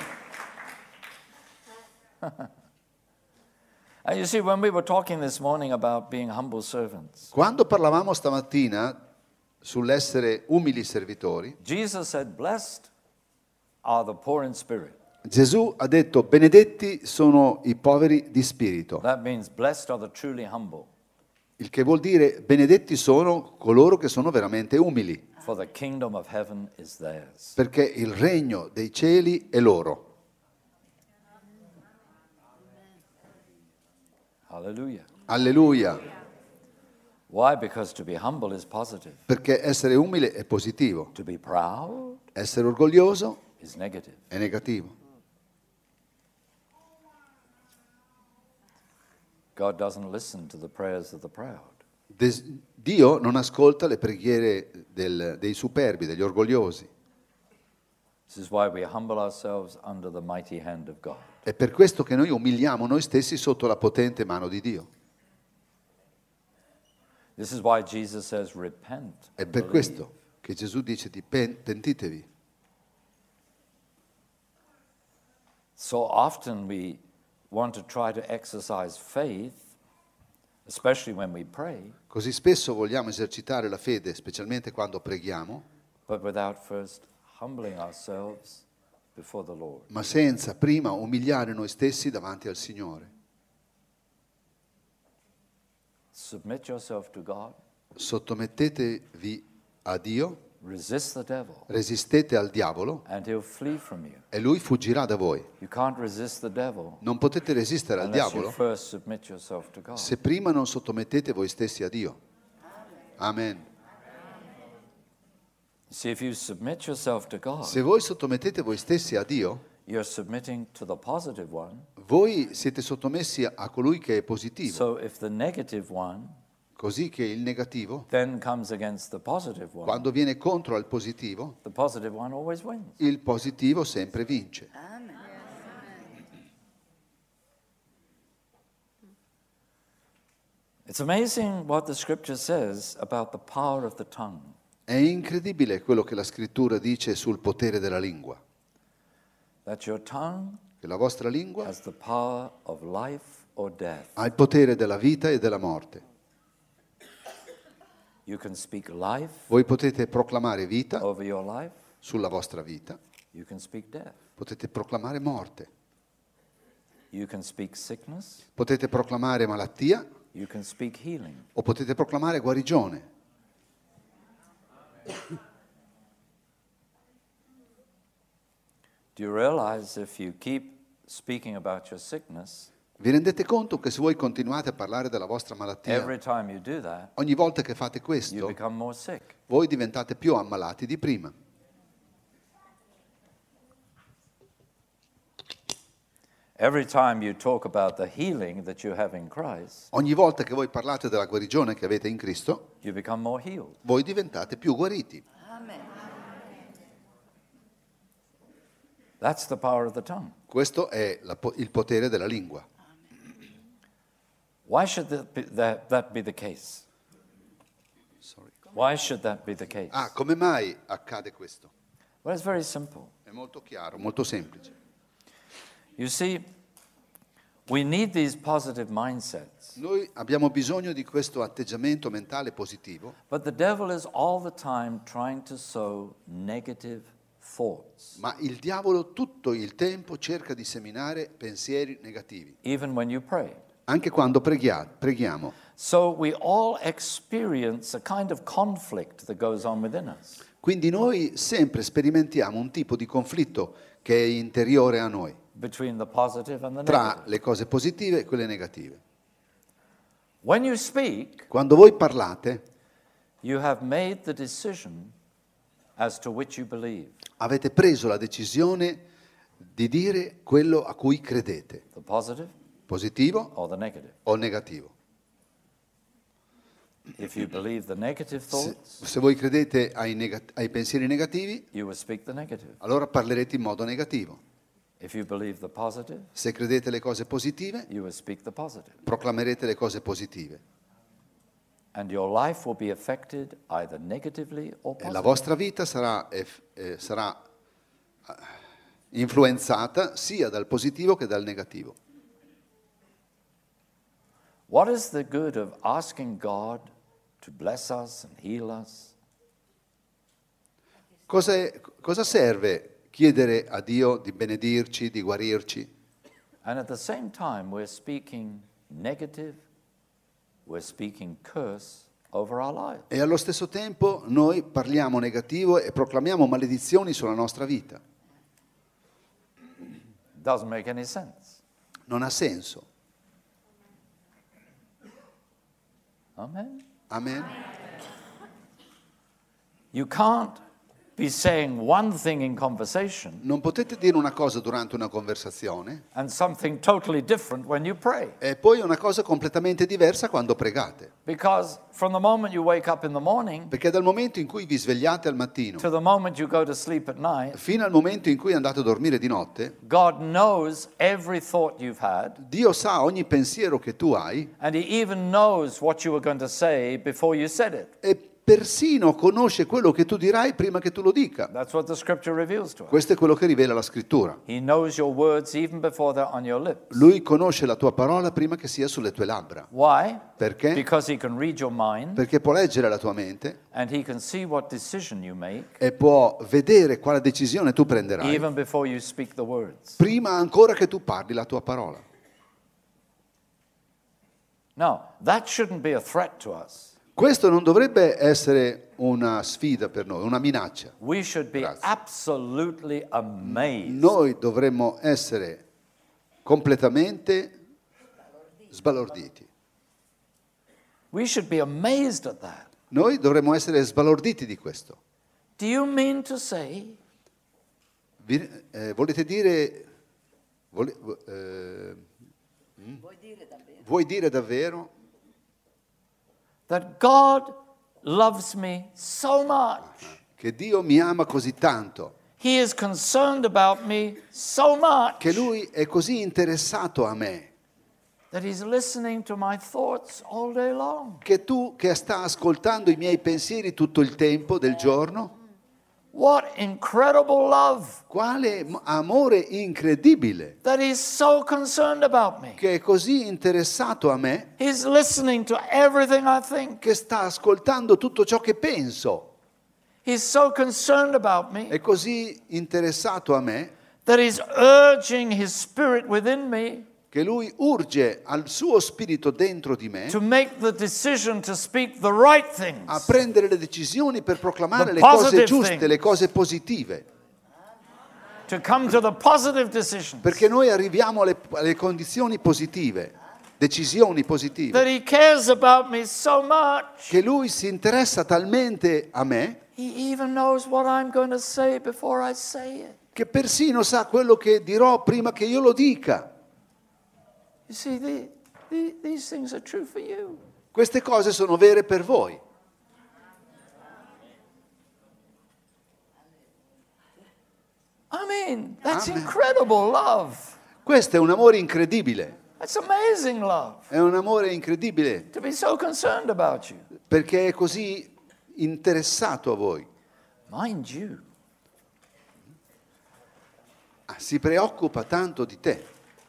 And you see, when we were talking this morning about being humble servants, Quando parlavamo stamattina sull'essere umili servitori, Jesus said, blessed are the poor in spirit. Gesù ha detto: benedetti sono i poveri di spirito, That means blessed are the truly humble, il che vuol dire benedetti sono coloro che sono veramente umili, for the kingdom of heaven is theirs. perché il regno dei cieli è loro. Hallelujah. Alleluia, Why? Because to be humble is positive. perché essere umile è positivo, To be proud essere orgoglioso is negative. è negativo. God doesn't listen to the prayers of the proud. Des- Dio non ascolta le preghiere del- dei superbi, degli orgogliosi. This is why we humble ourselves under the mighty hand of God. È per questo che noi umiliamo noi stessi sotto la potente mano di Dio. This is why Jesus says, repent. È and per believe." questo che Gesù dice di pen- pentitevi. So often we want to try to exercise faith, especially when we pray, Così spesso vogliamo esercitare la fede, specialmente quando preghiamo, but without first humbling ourselves before the Lord. ma senza prima umiliare noi stessi davanti al Signore. Submit yourself to God, Sottomettetevi a Dio, resist the devil, resistete al diavolo and he'll flee from you. e lui fuggirà da voi. You can't resist the devil Non potete resistere al unless you diavolo first submit yourself to God. se prima non sottomettete voi stessi a Dio. Amen. See, if you submit yourself to God, Se voi sottomettete voi stessi a Dio, you're submitting to the positive one. voi siete sottomessi a colui che è positivo, So if the negative one così che il negativo, then comes against the positive one, quando viene contro al positivo, the positive one always wins. il positivo sempre vince. It's amazing what the scripture says about the power of the tongue. È incredibile quello che la scrittura dice sul potere della lingua, That your tongue che la vostra lingua has the power of life or death. ha il potere della vita e della morte. You can speak life Voi potete proclamare vita over your life, sulla vostra vita, you can speak death. potete proclamare morte, You can speak sickness, potete proclamare malattia you can speak healing. o potete proclamare guarigione. Do you realize if you keep speaking about your sickness, Vi rendete conto che se voi continuate a parlare della vostra malattia, every time you do that, ogni volta che fate you questo, become more sick? voi diventate più ammalati di prima. Every time you talk about the healing that you have in Christ, Ogni volta che voi parlate della guarigione che avete in Cristo, you become more healed. voi diventate più guariti. That's the power of the tongue. Questo è la po- il potere della lingua. Why should that be, that, that be the case? Sorry. Why should that be the case? Ah, come mai accade questo? Well, it's very simple. È molto chiaro, molto semplice. You see, we need these positive mindsets, Noi abbiamo bisogno di questo atteggiamento mentale positivo, but the devil is all the time trying to sow negative thoughts, ma il diavolo tutto il tempo cerca di seminare pensieri negativi, even when you pray. anche quando preghia- preghiamo. So we all experience a kind of conflict that goes on within us. Quindi noi sempre sperimentiamo un tipo di conflitto che è interiore a noi, Between the positive and the tra negative. le cose positive e quelle negative. When you speak, Quando voi parlate, you have made the decision as to which you believe, avete preso la decisione di dire quello a cui credete, the positive positivo or the negative. o negativo. If you believe the negative Se, thoughts, se voi credete ai, nega- ai pensieri negativi, you will speak the negative. allora parlerete in modo negativo. If you believe the positive, Se credete le cose positive, you will speak the positive. proclamerete le cose positive. And your life will be affected either negatively or E la positively. vostra vita sarà, eff- eh, sarà eh, influenzata sia dal positivo che dal negativo. What is the good of asking God to bless us and heal us Cosa, è- cosa serve chiedere a Dio di benedirci, di guarirci, and at the same time we're speaking negative, we're speaking curse over our lives? e allo stesso tempo noi parliamo negativo e proclamiamo maledizioni sulla nostra vita? Doesn't make any sense. Non ha senso. Amen. Amen? You can't be saying one thing in conversation Non potete dire una cosa durante una conversazione and something totally different when you pray. e poi una cosa completamente diversa quando pregate. Because from the moment you wake up in the morning Perché dal momento in cui vi svegliate al mattino to the moment you go to sleep at night, fino al momento in cui andate a dormire di notte, God knows every thought you've had, Dio sa ogni pensiero che tu hai and He even knows what you were going to say before you said it. e persino conosce quello che tu dirai prima che tu lo dica. That's what the scripture reveals to us. Questo è quello che rivela la scrittura. He knows your words even before they're on your lips. Lui conosce la tua parola prima che sia sulle tue labbra. Why? Perché? Because He can read your mind Perché può leggere la tua mente and He can see what decision you make e può vedere quale decisione tu prenderai even before you speak the words. prima ancora che tu parli la tua parola. Now, that shouldn't be a threat to us. Questo non dovrebbe essere una sfida per noi, una minaccia. We should be Grazie. absolutely amazed Noi dovremmo essere completamente sbalorditi. We should be amazed at that. Noi dovremmo essere sbalorditi di questo. Do you mean to say Vi- eh, volete dire... vole- eh, mm? Vuoi dire davvero that God loves me so much? che Dio mi ama così tanto, He is concerned about me so much che Lui è così interessato a me, that He's listening to my thoughts all day long? che tu che sta ascoltando i miei pensieri tutto il tempo del giorno? What incredible love Quale m- amore incredibile, that He's so concerned about me. che è così interessato a me, He's listening to everything I think. che sta ascoltando tutto ciò che penso, He's so concerned about me è così interessato a me, that He's urging His Spirit within me che Lui urge al suo spirito dentro di me to make the decision to speak the right a things, prendere le decisioni per proclamare The le cose positive giuste, things. le cose positive, to come to the positive decisions perché noi arriviamo alle, alle condizioni positive, decisioni positive, that He cares about me so much. che Lui si interessa talmente a me He even knows what I'm going to say before I say it. che persino sa quello che dirò prima che io lo dica. You see, the, the, these things are true for you. Queste cose sono vere per voi. I mean, that's Amen. incredible love. Questo è un amore incredibile. That's amazing love. È un amore incredibile To be so concerned about you. perché è così interessato a voi. Mind you, Ah, si preoccupa tanto di te.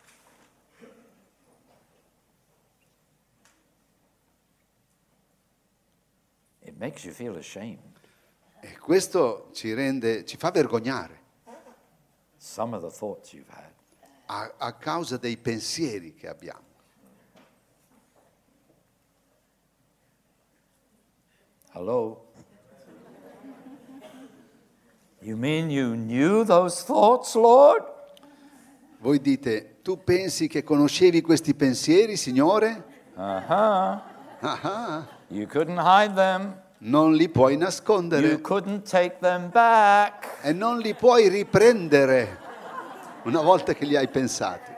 it makes you feel ashamed. E questo ci rende, ci fa vergognare Some of the thoughts you've had. a, a causa dei pensieri che abbiamo. Hello? You mean you knew those thoughts, Lord? Voi dite, tu pensi che conoscevi questi pensieri, Signore? Uh-huh. Ah, You couldn't hide them. non li puoi You nascondere couldn't take them back. e non li puoi riprendere una volta che li hai pensati.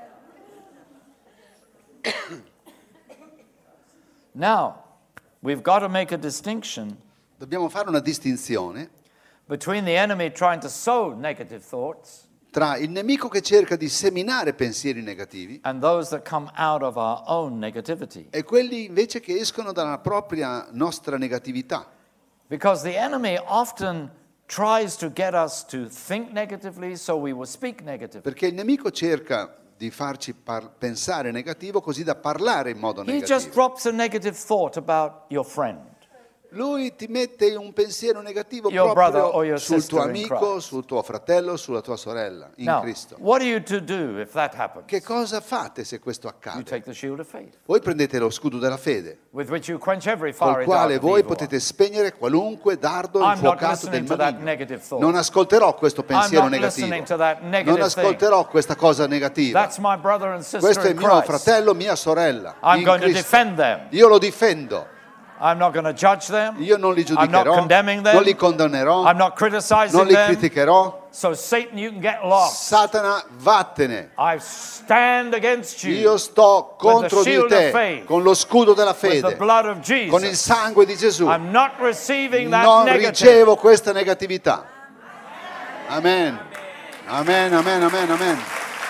Now, we've got to make a distinction Dobbiamo fare una distinzione between the enemy trying to sow negative thoughts tra il nemico che cerca di seminare pensieri negativi and those that come out of our own negativity. e quelli invece che escono dalla propria nostra negatività. Because the enemy often tries to get us to think negatively, so we will speak negatively. Perché il nemico cerca di farci par- pensare negativo così da parlare in modo He just negativo. drops a negative thought about your friend. Lui ti mette un pensiero negativo Your brother or proprio your sul tuo sister in amico, Christ. sul tuo fratello, sulla tua sorella in Now, Cristo. what are you to do if that happens? Che cosa fate se questo You accade? take the shield of faith, Voi prendete lo scudo della fede, with which you quench every col fiery quale dart of voi evil one. potete spegnere qualunque dardo I'm not infuocato del listening to that maligno. negative thought. Non ascolterò questo pensiero I'm not negativo. listening to that negative Non ascolterò questa cosa negativa. That's my brother and sister Questo è in mio Christ. fratello, mia sorella. I'm in going to Cristo. defend them. Io lo difendo. I'm not going to judge them. Io non li I'm not giudicherò, condemning them. non li condannerò, I'm not criticizing non li them. criticherò. So Satan, you can get lost. Satana, vattene. I stand against you Io sto contro di shield of te faith, con lo scudo della with the fede, blood of con il Jesus. sangue di Gesù. I'm not receiving that Non negative. ricevo questa negatività. Amen. Amen, amen, amen, amen.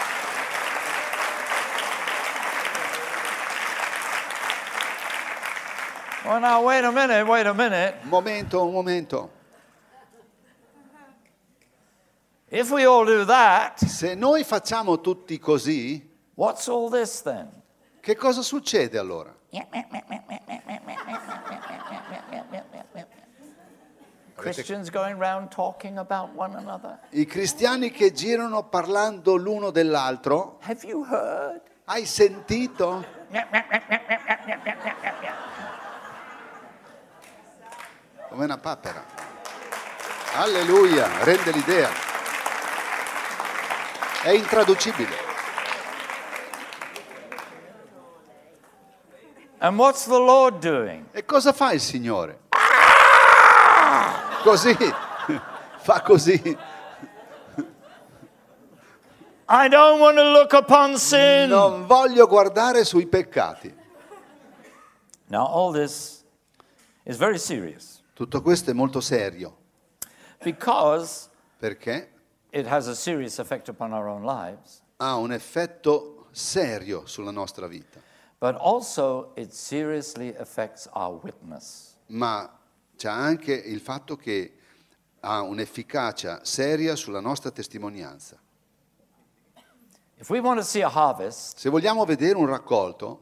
Well, now, wait a minute, wait a minute. Un momento, un momento. If we all do that, Se noi facciamo tutti così, what's all this then? che cosa succede allora? Christians going around talking about one another. I cristiani che girano parlando l'uno dell'altro, Have you heard? hai sentito? Come una papera. Alleluia, rende l'idea. È intraducibile. And what's the Lord doing? E cosa fa il Signore? Così, fa così. I don't want to look upon sin. Non voglio guardare sui peccati. Now, all this is very serious Tutto questo è molto serio, because perché it has a serious effect upon our own lives, ha un effetto serio sulla nostra vita, but also it seriously affects our witness. ma c'è anche il fatto che ha un'efficacia seria sulla nostra testimonianza. If we want to see a harvest, Se vogliamo vedere un raccolto,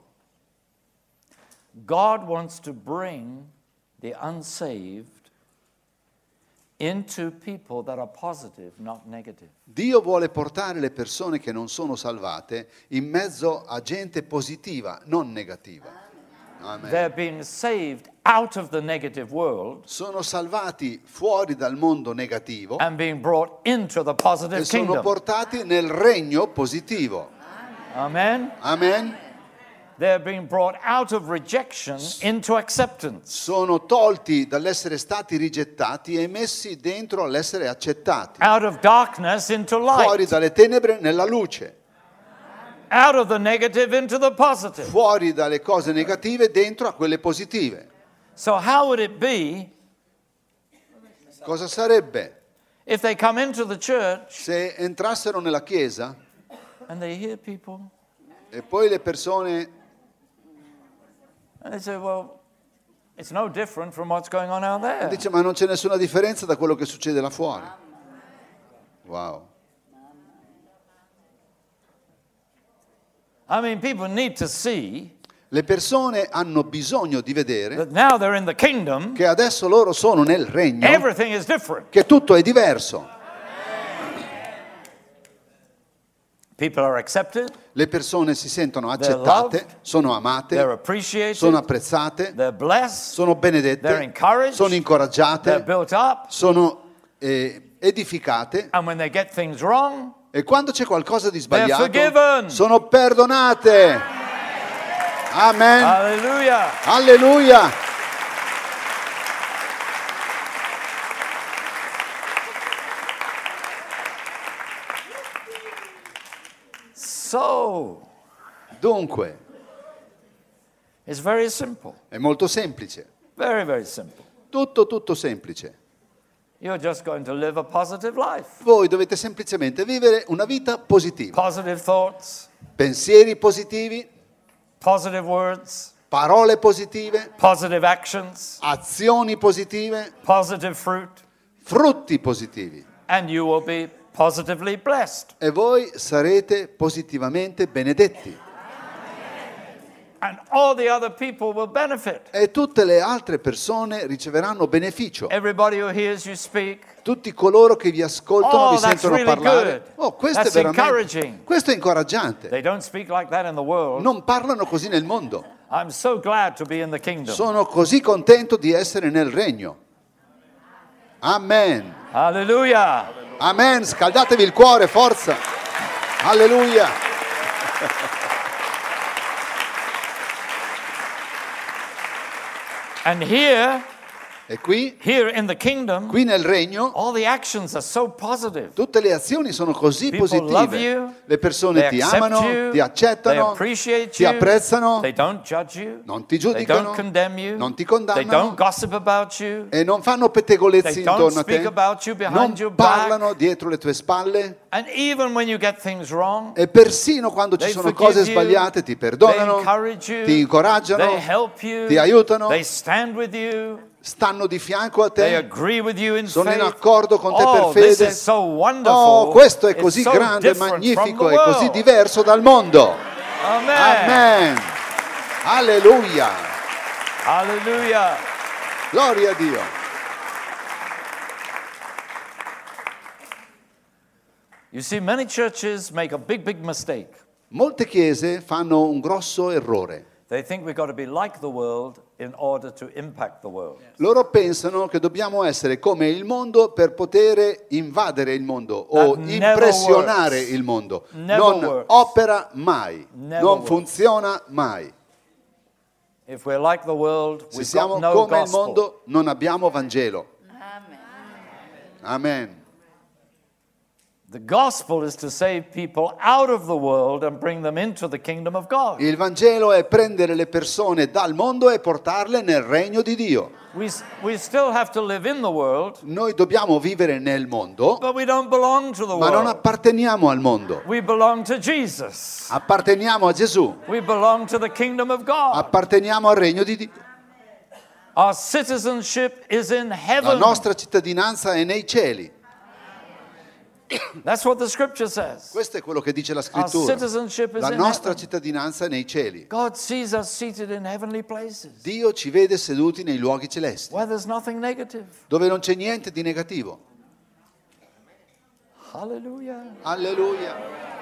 God wants to bring the unsaved into people that are positive, not negative. Dio vuole portare le persone che non sono salvate in mezzo a gente positiva, non negativa. Amen. They're being saved out of the negative world Sono salvati fuori dal mondo negativo and being brought into the positive e sono kingdom. portati nel regno positivo. Amen. Amen. They're being brought out of rejection into acceptance. Sono tolti dall'essere stati rigettati e messi dentro all'essere accettati. Out of darkness into Fuori light. dalle tenebre nella luce. Out of the negative into the positive. Fuori dalle cose negative, dentro a quelle positive. So how would it be Cosa sarebbe if they come into the church se entrassero nella chiesa and they hear people e poi le persone and they say, well, it's no different from what's going on out there. dice ma non c'è nessuna differenza da quello che succede là fuori. Wow. I mean, people need to see Le persone hanno bisogno di vedere that now they're in the kingdom, che adesso loro sono nel regno, everything is different. che tutto è diverso. People are accepted, Le persone si sentono They're accettate, loved, sono they're amate, appreciated, sono apprezzate, they're blessed, sono they're benedette, encouraged, sono they're incoraggiate, built up, sono eh, edificate, and when they get things wrong, e quando c'è qualcosa di They're sbagliato forgiven. sono perdonate. Amen. hallelujah. Alleluia. So, Dunque, it's very simple, è molto semplice. very, very simple. Tutto, tutto semplice. You're just going to live a positive life. Voi dovete semplicemente vivere una vita positiva. Positive thoughts, Pensieri positivi, positive words, parole positive, positive actions, azioni positive, positive fruit, frutti positivi. and you will be positively blessed. E voi sarete positivamente benedetti. And all the other people will benefit. E tutte le altre persone riceveranno beneficio. Everybody who hears you speak, Tutti coloro che vi ascoltano, Oh, vi that's sentono really parlare. good. Oh, questo That's è veramente encouraging. questo è incoraggiante. they don't speak like that in the world. Non parlano così nel mondo. I'm so glad to be in the kingdom. Sono così contento di essere nel regno. Amen. Hallelujah. Amen. Scaldatevi il cuore, forza. Alleluia. And here, E qui, here in the kingdom, qui nel regno, all the actions are so positive. tutte le azioni sono così People love positive. you, Le persone They ti accept amano, you, ti they accettano, appreciate ti you, apprezzano, they don't judge you, non ti they giudicano, don't condemn you, non ti they condannano don't gossip about you, e non fanno pettegolezzi they don't intorno a speak te, about you behind non your back, parlano dietro le tue spalle and even when you get things wrong, e persino quando ci they sono forgive cose you, sbagliate ti they perdonano, encourage you, ti incoraggiano, they help you, ti aiutano, they stand with you, stanno di fianco a they te, agree with you in sono in faith. accordo con te Oh, per this fede. is so wonderful. Oh, questo è It's così so grande, different magnifico from e the così world. diverso dal mondo. Amen. Amen. Alleluia. Hallelujah. Gloria a Dio. You see, many churches make a big, big mistake. Molte chiese fanno un grosso errore. They think we've got to be like the world in order to impact the world. Loro pensano che dobbiamo essere come il mondo per poter invadere il mondo o That never impressionare works. il mondo. Never Non works. opera mai, Never non works. funziona mai. If we're like the world, Se we've siamo got no come il gospel. mondo, non abbiamo Vangelo. Amen. The gospel is to save people out of the world and bring them into the kingdom of God. Il Vangelo è prendere le persone dal mondo e portarle nel regno di Dio. We, we still have to live in the world, Noi dobbiamo vivere nel mondo, but we don't belong to the ma non world. apparteniamo al mondo. We belong to Jesus. Apparteniamo a Gesù, We belong to the kingdom of God. apparteniamo al regno di Dio. Our citizenship is in La heaven. nostra cittadinanza è nei cieli. That's what the scripture says. Questo è quello che dice la Our scrittura. citizenship is La in nostra heaven. cittadinanza è nei cieli. God sees us seated in heavenly places Dio ci vede seduti nei luoghi celesti, where there's nothing negative. dove non c'è niente di negativo. Hallelujah. Alleluia.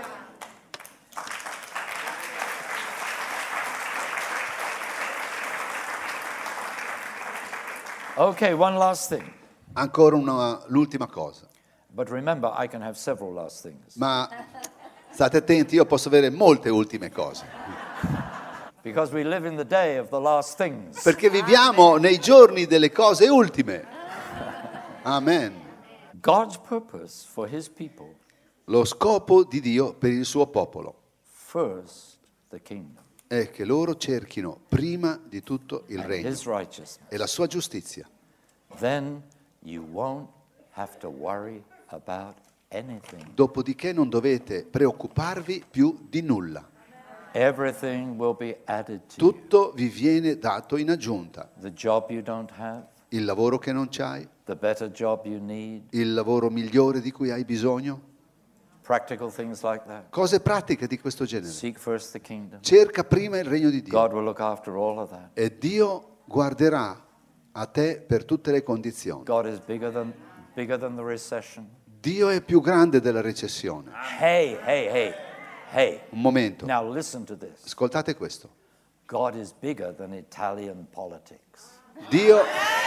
Okay, one last thing. Ancora una, l'ultima cosa. But remember, I can have several last things. Ma state attenti, io posso avere molte ultime cose. Because we live in the day of the last things. Perché viviamo nei giorni delle cose ultime. Amen. God's purpose for his people Lo scopo di Dio per il suo popolo first the kingdom è che loro cerchino prima di tutto il and regno his righteousness. e la sua giustizia. Then you won't have to worry about anything. Dopodiché non dovete preoccuparvi più di nulla. Everything will be added to you. Tutto vi viene dato in aggiunta. The job you don't have, Il lavoro che non c'hai, the better job you need, il lavoro migliore di cui hai bisogno, practical things like that. cose pratiche di questo genere. Seek first the kingdom. Cerca prima il regno di Dio God will look after all of that. e Dio guarderà a te per tutte le condizioni. God is bigger than bigger than the recession. Dio è più grande della recessione. Hey, hey, hey, hey. Un momento, Now listen to this. ascoltate questo. God is bigger than Italian politics. Dio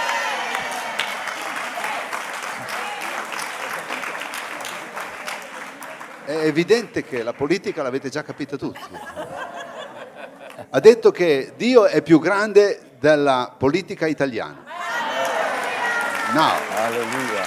è evidente che la politica l'avete già capita tutti. Ha detto che Dio è più grande della politica italiana. No, Hallelujah.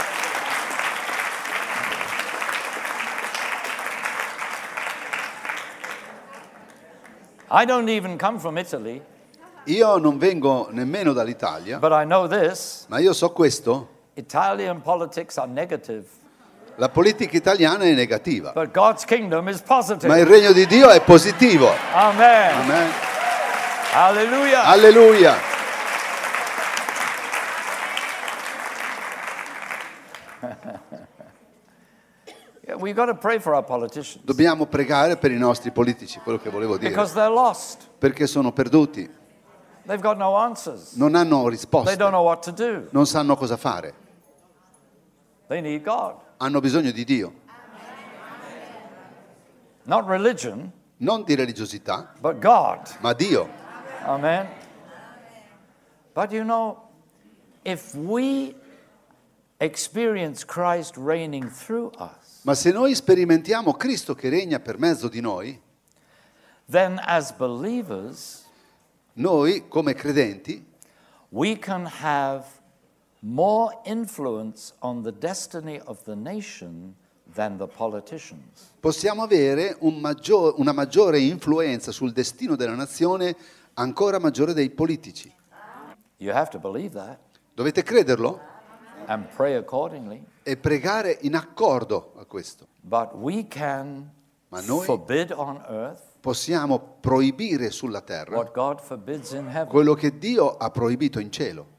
I don't even come from Italy, io non vengo nemmeno dall'Italia, but I know this. ma io so questo. Italian politics are negative, La politica italiana è negativa, but God's kingdom is positive. ma il regno di Dio è positivo. Amen. Amen. Hallelujah. Alleluia. Yeah, we got to pray for our politicians Dobbiamo pregare per i nostri politici, quello che volevo dire, because they're lost. perché sono perduti, They've got no answers. non hanno They don't risposte, know what to do. non sanno cosa fare, They need God. hanno bisogno di Dio, Not religion, non di religiosità, but God. ma Dio. Amen. But you know, if we experience Christ reigning through us, Ma se noi sperimentiamo Cristo che regna per mezzo di noi, then as believers, noi come credenti we can have more influence on the destiny of the nation than the politicians. possiamo avere un maggior- una maggiore influenza sul destino della nazione ancora maggiore dei politici. You have to believe that Dovete crederlo and pray accordingly. e pregare in accordo a questo. But we can Ma noi- forbid on earth Possiamo proibire sulla terra what God forbids in heaven. quello che Dio ha proibito in cielo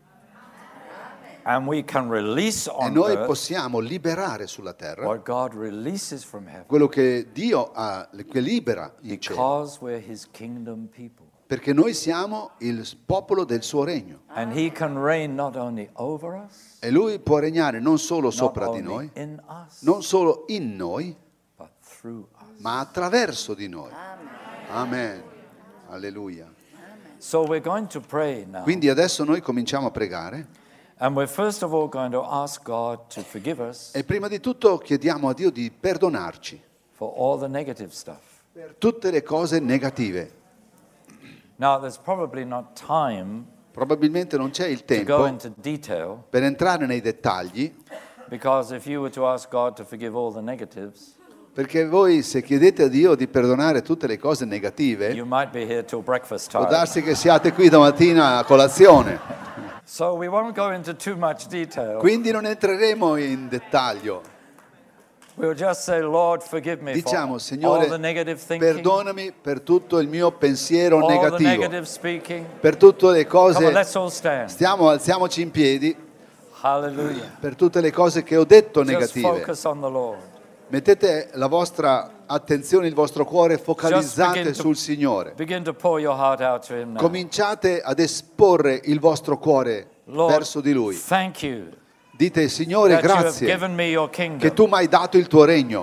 And we can release e on noi earth possiamo liberare sulla terra what God releases from heaven. quello che Dio ha, che libera in cielo, Because we're his kingdom people. perché noi siamo il popolo del suo regno And he can reign not only over us, e Lui può regnare non solo not sopra di only noi, in us, non solo in noi, but through us. ma attraverso di noi. Amen. Alleluia. So we're going to pray now. Quindi adesso noi cominciamo a pregare And we're first of all going to ask God to forgive us e prima di tutto chiediamo a Dio di perdonarci for all the negative stuff. per tutte le cose negative. Now, there's probably not time Probabilmente non c'è il to go tempo into detail, per entrare nei dettagli, because if you were to ask God to forgive all the negatives, perché voi se chiedete a Dio di perdonare tutte le cose negative, you might be here till breakfast può time. darsi che siate qui domattina a colazione. So we won't go into too much detail. Quindi non entreremo in dettaglio. We'll just say, Lord, forgive me Diciamo, for Signore, all the negative thinking, perdonami per tutto il mio pensiero all the negativo, negative speaking. per tutte le Come on, cose. let's all stand. Stiamo, alziamoci in piedi Hallelujah. per tutte le cose che ho detto Just negative. focus on the Lord. Mettete la vostra attenzione, il vostro cuore, Just focalizzate begin to- sul Signore. Begin to pour your heart out to Him now. Cominciate ad esporre il vostro cuore Lord, verso di Lui. thank you Dite, Signore, that you have grazie given me your che kingdom. tu mi hai dato il tuo regno.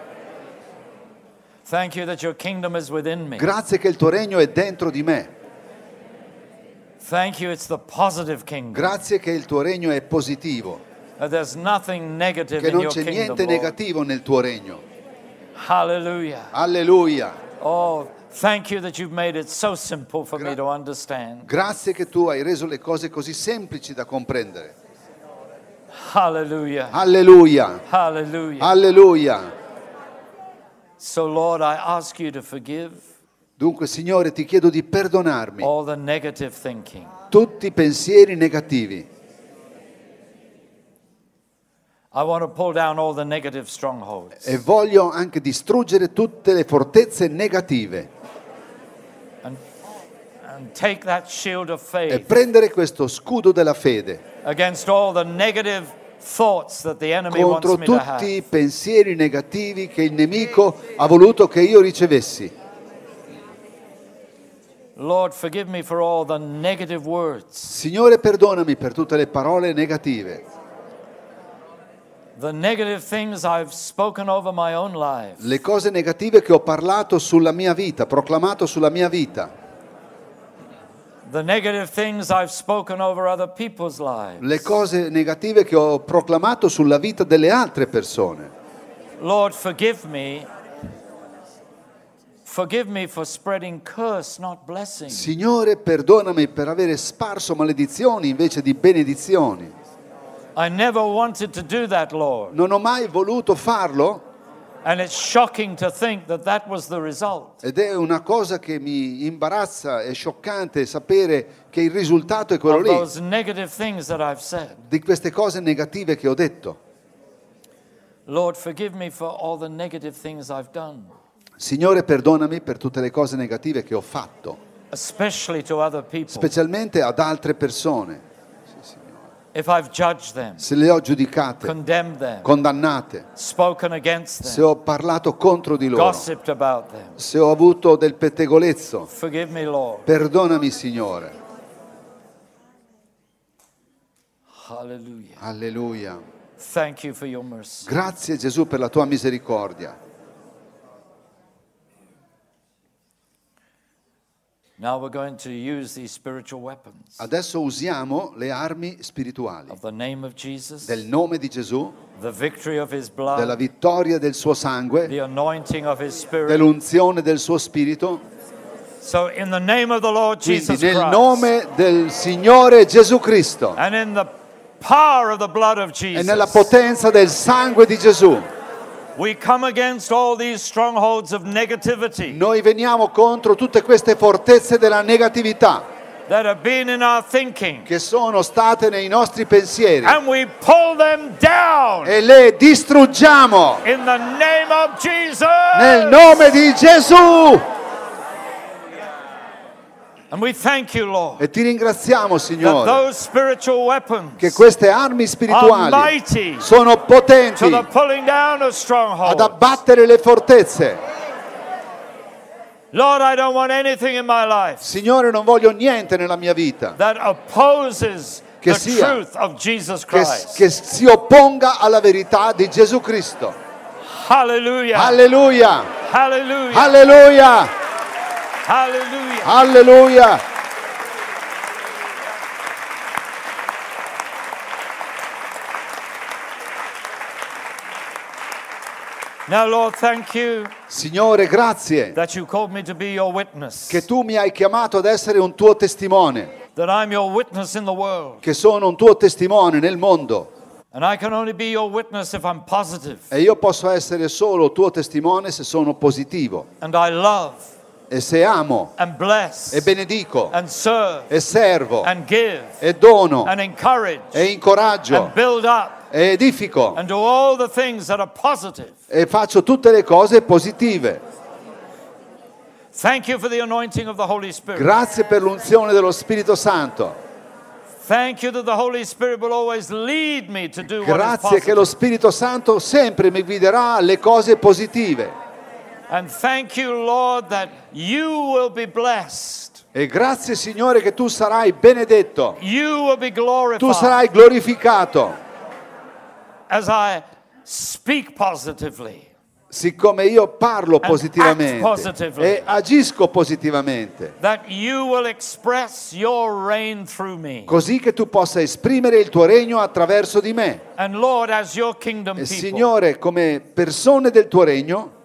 Thank you that your kingdom is within me. Grazie che il tuo regno è dentro di me. Thank you, it's the positive kingdom. Grazie che il tuo regno è positivo, That there's nothing negative che in non your c'è kingdom, niente Lord. negativo nel tuo regno. Hallelujah. Alleluia. Oh, thank you that you've made it so simple for me to understand. Grazie che tu hai reso le cose così semplici da comprendere. Hallelujah. Alleluia. Hallelujah. Alleluia. So Lord, I ask you to forgive Dunque, Signore, ti chiedo di perdonarmi all the negative thinking. tutti i pensieri negativi. I want to pull down all the negative strongholds. E voglio anche distruggere tutte le fortezze negative And, and take that shield of e faith prendere questo scudo della fede against all the negative thoughts that the enemy wants contro me to tutti i have. pensieri negativi che il nemico ha voluto che io ricevessi. Lord, forgive me for all the negative words, Signore, perdonami per tutte le parole negative, the negative things I've spoken over my own life, le cose negative che ho parlato sulla mia vita, proclamato sulla mia vita, the negative things I've spoken over other people's lives. le cose negative che ho proclamato sulla vita delle altre persone. Lord, forgive me. Forgive me for spreading curse, not blessing. Signore, perdonami per avere sparso maledizioni invece di benedizioni. I never wanted to do that, Lord. Non ho mai voluto farlo And it's shocking to think that that was the result. ed è una cosa che mi imbarazza, è scioccante sapere che il risultato è quello Of lì, those negative things that I've said. di queste cose negative che ho detto. Lord, forgive me for all the negative things I've done, Signore, perdonami per tutte le cose negative che ho fatto, especially to other people. specialmente ad altre persone. If I've judged them, Se le ho giudicate, condemned them, condannate, spoken against se them, ho parlato contro di loro, gossiped about them, se ho avuto del pettegolezzo, forgive me, Lord. perdonami, Signore. Hallelujah. Alleluia. Thank you for your mercy. Grazie, Gesù, per la tua misericordia. Now we're going to use these spiritual weapons Adesso usiamo le armi spirituali of the name of Jesus, del nome di Gesù, the victory of his della blood, vittoria del suo sangue, the anointing of his spirit. dell'unzione del suo spirito. So in the name of the Lord Quindi Jesus nel Christ nome del Signore Gesù Cristo and in the power of the blood of e nella Jesus, potenza del sangue di Gesù, we come against all these strongholds of negativity noi veniamo contro tutte queste fortezze della negatività that have been in our thinking, che sono state nei nostri pensieri and we pull them down e le distruggiamo in the name of Jesus. nel nome di Gesù. And we thank you, Lord, E ti ringraziamo, that Signore, those spiritual weapons che queste armi are spirituali mighty sono potenti to the pulling down of ad strongholds. abbattere le fortezze. Lord, I don't want anything in my life Signore, non voglio niente nella mia vita that opposes Che the sia- truth of Jesus che, Christ. che si opponga alla verità di Gesù Cristo. Hallelujah. Alleluia, Hallelujah. alleluia, Hallelujah. alleluia. Now, Lord, thank you Signore, grazie that you called me to be your witness, che tu mi hai chiamato ad essere un tuo testimone, that I'm your witness in the world. che sono un tuo testimone nel mondo. And I can only be your witness if I'm positive E io posso essere solo tuo testimone se sono positivo. and I love E se amo, and bless e benedico, and serve e servo, and give e dono, and encourage e incoraggio, and build up e edifico, and do all the things that are positive. e faccio tutte le cose positive. Thank you for the anointing of the Holy Spirit. Grazie per l'unzione dello Spirito Santo. Thank you that the Holy Spirit will always lead me to do what is Grazie che positive. lo Spirito Santo sempre mi guiderà alle cose positive. And thank you, Lord, that you will be blessed. E grazie, Signore, che tu sarai benedetto, You will be glorified tu sarai glorificato, as I speak positively. siccome io parlo act positivamente positively. e agisco positivamente, That you will express your reign through me. così che tu possa esprimere il tuo regno attraverso di me. And Lord, as your kingdom E people, Signore, come persone del tuo regno,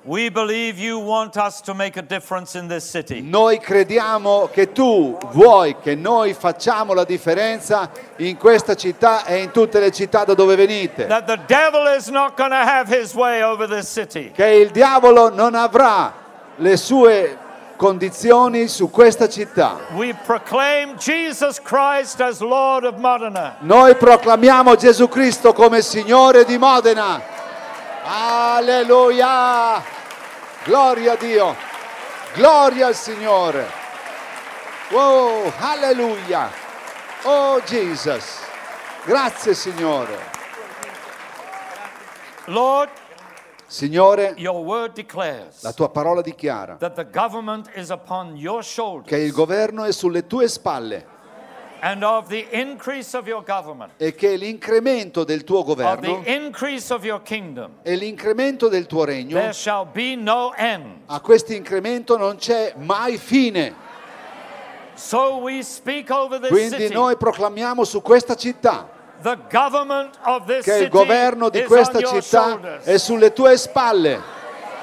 We believe you want us to make a difference in this city. Noi crediamo che tu vuoi che noi facciamo la differenza in questa città e in tutte le città da dove venite. That the devil is not going to have his way over this city. Che il diavolo non avrà le sue condizioni su questa città. We proclaim Jesus Christ as Lord of Modena. Noi proclamiamo Gesù Cristo come Signore di Modena. Alleluia! Gloria a Dio! Gloria al Signore! Wow! Alleluia! Oh Jesus! Grazie Signore! Lord, Signore, your word declares la tua parola dichiara that the government is upon your shoulders, che il governo è sulle tue spalle and of the increase of your government, e che l'incremento del tuo of governo the increase of your kingdom, e l'incremento del tuo regno, there shall be no end. a questo incremento non c'è mai fine. So we speak over this Quindi city. noi proclamiamo su questa città The government of this che il city governo di is questa on your città shoulders. è sulle tue spalle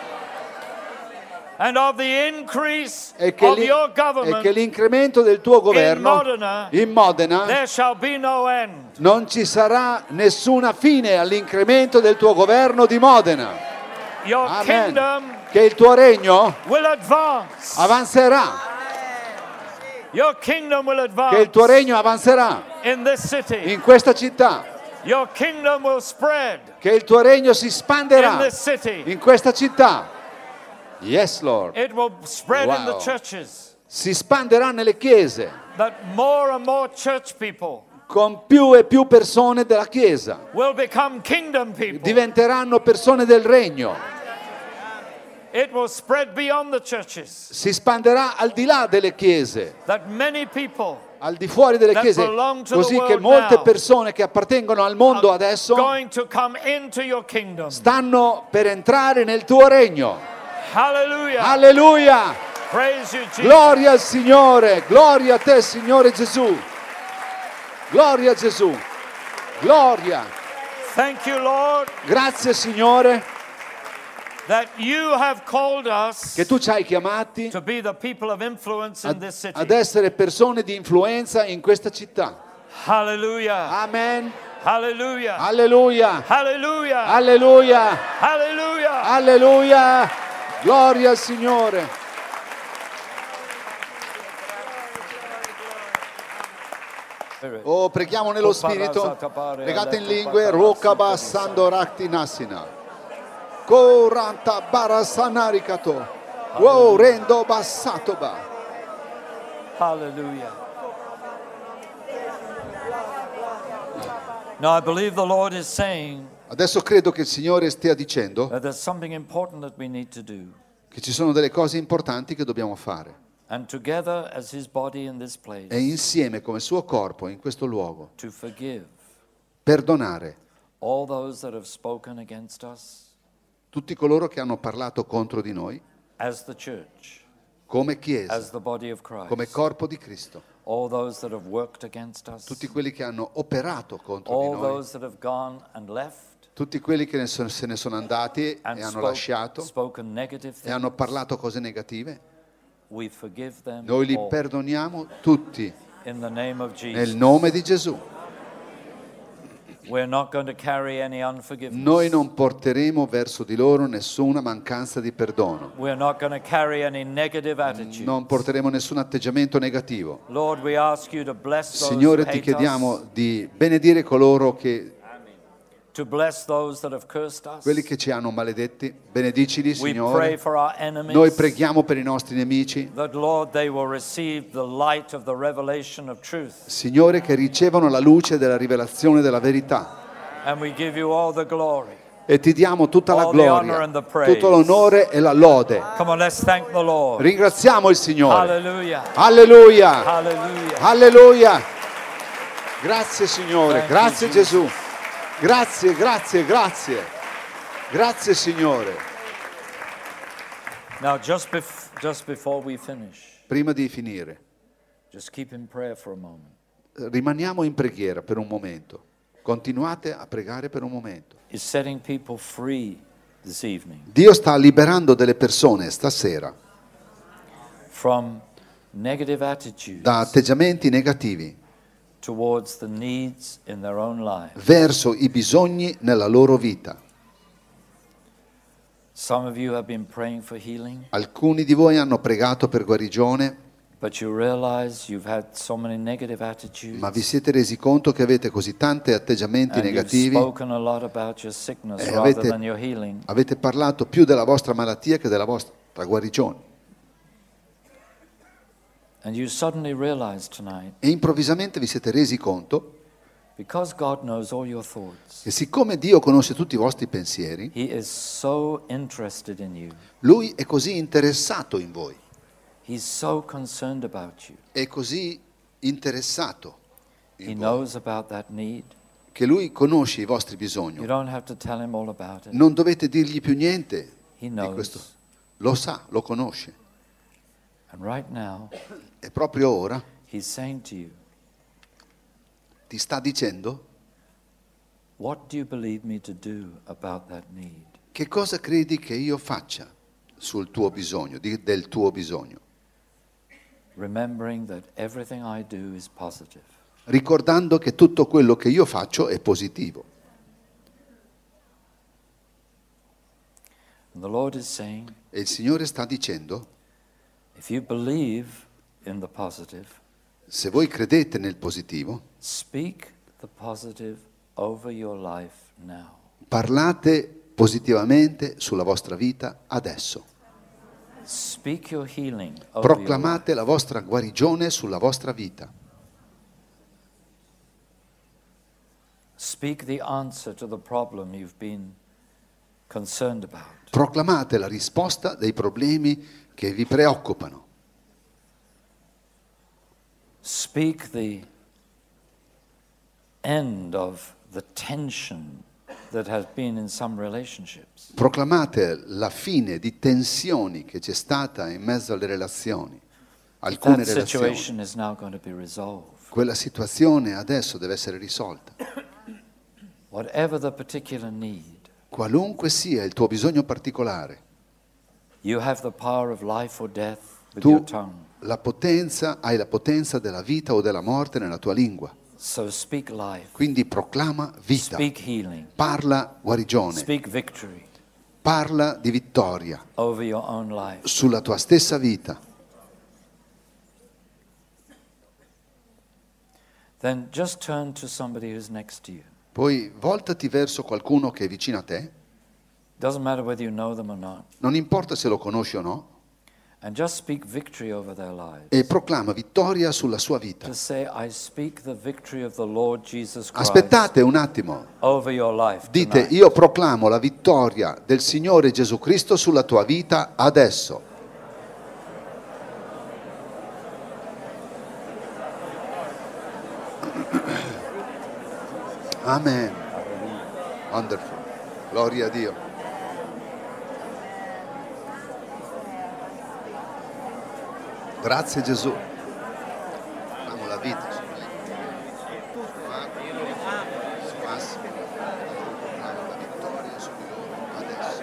And of the increase e che, of l'in- your e government che l'incremento del tuo governo Modena, in Modena there shall be no end. non ci sarà nessuna fine all'incremento del tuo governo di Modena. Your Amen. kingdom Che il tuo regno will advance. avanzerà, Your kingdom will che il advance tuo regno avanzerà in this city. in questa città, Your kingdom will spread che il tuo regno si in spanderà this city. in questa città. Yes, Lord. It will spread in the Wow. churches. Si spanderà nelle chiese That more and more church people con più e più persone della chiesa. will become kingdom people. Diventeranno persone del regno. It will spread beyond the churches. Si spanderà al di là delle chiese, That many people al di fuori delle that chiese, belong to così the che world molte now persone che appartengono al mondo are adesso going to come into your kingdom. stanno per entrare nel tuo regno. Hallelujah. Alleluia! Praise you, Jesus. Gloria al Signore, gloria a te Signore Gesù. Gloria a Gesù. Gloria. Thank you, Lord, Grazie Signore that you have called us che tu ci hai chiamati to be the people of influence in ad, this city. ad essere persone di influenza in questa città. Hallelujah. Amen. Hallelujah. Alleluia. Hallelujah. Alleluia. Hallelujah. Alleluia. Gloria al Signore. Oh, preghiamo nello Spirito. Pregate in lingue. Rokaba sando rakti nasina. Koranta barasanarikato. Wow, rendo bassatoba. Hallelujah. Now I believe the Lord is saying Adesso credo che il Signore stia dicendo that there's something important that we need to do. che ci sono delle cose importanti che dobbiamo fare. And together as his body in this place, E insieme come suo corpo in questo luogo, to forgive perdonare all those that have spoken against us tutti coloro che hanno parlato contro di noi as the church, come as Chiesa, the body of Christ, come corpo di Cristo. all those that have worked against us, Tutti quelli che hanno operato contro di all noi, those that have gone and left tutti quelli che ne sono- se ne sono andati and e hanno spoke- lasciato spoken negative e hanno things, parlato cose negative, we forgive them noi li all perdoniamo tutti in the name of Jesus. nel nome di Gesù. We're not going to carry any unforgiveness. Noi non porteremo verso di loro nessuna mancanza di perdono, We're not going to carry any negative attitude. non porteremo nessun atteggiamento negativo. Lord, we ask you to bless those Signore, who ti hate chiediamo us, di benedire coloro che, to bless those that have cursed us. quelli che ci hanno maledetti, benedicili, We pray Signore. for our enemies. Noi preghiamo per i nostri nemici, That, Lord, they will receive the light of the revelation of truth. Signore, che ricevono la luce della rivelazione della verità. And we give you all the glory. E ti diamo tutta la All the honor gloria, and the praise. tutto l'onore e la lode. Come on, let's thank the Lord. Ringraziamo il Signore. Hallelujah. Alleluia. Hallelujah. Alleluia. Grazie Signore, Thank you, grazie Jesus. Gesù. Grazie, grazie, grazie. Grazie Signore. Now, just, bef- just before we finish, Prima di finire, just keep in prayer for a moment. rimaniamo in preghiera per un momento. Continuate a pregare per un momento. Is setting people free this evening Dio sta liberando delle persone stasera from negative attitudes da atteggiamenti negativi towards the needs in their own life. verso i bisogni nella loro vita. Some of you have been praying for healing, Alcuni di voi hanno pregato per guarigione, but you realize you've had so many negative attitudes. ma vi siete resi conto che avete così tanti atteggiamenti And you've negativi, spoken a lot about your sickness e rather avete, than your healing. avete parlato più della vostra malattia che della vostra guarigione. And you suddenly realize tonight, E improvvisamente vi siete resi conto because God knows all your thoughts, che siccome Dio conosce tutti i vostri pensieri, He is so interested in you. Lui è così interessato in voi, He's so concerned about you. è così interessato He in voi, knows about that need. che Lui conosce i vostri You bisogni. don't have to tell Him all about it. Non dovete dirgli più niente He di knows. questo. Lo sa, lo conosce. And right now, E proprio ora He's saying to you, ti sta dicendo: what do you believe me to do about that need? che cosa credi che io faccia sul tuo bisogno, di- del tuo bisogno? Remembering that everything I do is positive. Ricordando che tutto quello che io faccio è positivo. And the Lord is saying, E il Signore sta dicendo: if you believe in the positive, se voi credete nel positivo, speak the positive over your life now. parlate positivamente sulla vostra vita adesso. Speak your healing over your life. Proclamate la vostra guarigione sulla vostra vita. Speak the answer to the problem you've been concerned about. Proclamate la risposta dei problemi che vi preoccupano. Speak the end of the tension that has been in some relationships. Proclamate la fine di tensioni che c'è stata in mezzo alle relazioni, alcune That relazioni. situation is now going to be resolved. Quella situazione adesso deve essere risolta. Whatever the particular need, Qualunque sia il tuo bisogno particolare, you have the power of life or death with your tu tongue. la potenza, hai la potenza della vita o della morte nella tua lingua. So speak life, Quindi proclama vita, speak healing, parla guarigione, speak victory parla di vittoria over your own life. sulla tua stessa vita. Then just turn to somebody who's next to you. Poi voltati verso qualcuno che è vicino a te, Doesn't matter whether you know them or not. non importa se lo conosci o no, And just speak victory over their lives. e proclama vittoria sulla sua vita. Just say, I speak the victory of the Lord Jesus Christ Aspettate un attimo, over your life dite: tonight. io proclamo la vittoria del Signore Gesù Cristo sulla tua vita adesso. Amen. Wonderful. Gloria a Dio. Grazie Gesù. Amo la vita. Su Massimo. Proclamo la vittoria su di loro adesso.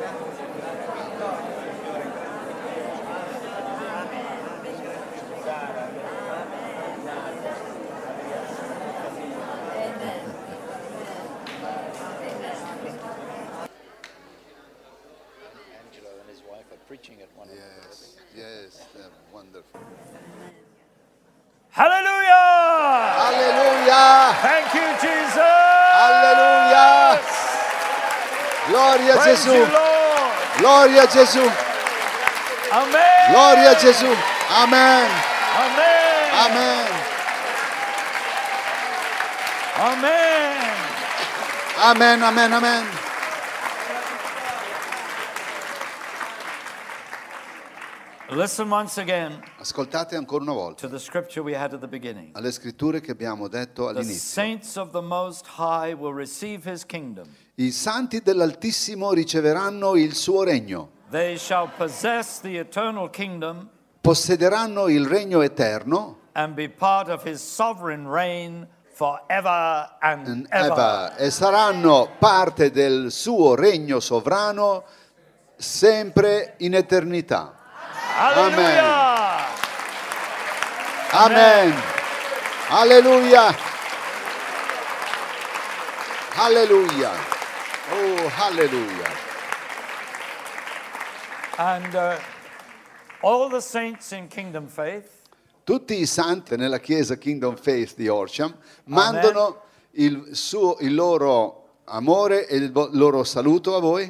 Angelo and his wife are preaching at one. Yes, yes, they're wonderful. Hallelujah! Alleluia! Thank you, Jesus! Alleluia! Gloria a Praise Gesù! you, Lord! Gloria a Gesù! Amen! Gloria a Gesù! Amen! Amen! Amen! Amen! Amen, amen, amen. Listen once again Ascoltate ancora una volta to the scripture we had at the beginning. alle scritture che abbiamo detto The all'inizio. saints of the Most High will receive his kingdom. I santi dell'Altissimo riceveranno il suo regno, They shall possess the eternal kingdom possederanno il regno eterno and be part of his sovereign reign forever and and ever. ever, e saranno parte del suo regno sovrano sempre in eternità. Alleluia! Amen. Alleluia. Alleluia. Oh, alleluia. And uh, all the saints in Kingdom Faith Tutti i santi nella chiesa Kingdom Faith di Horsham mandano il, suo, il loro amore e il vo- loro saluto a voi.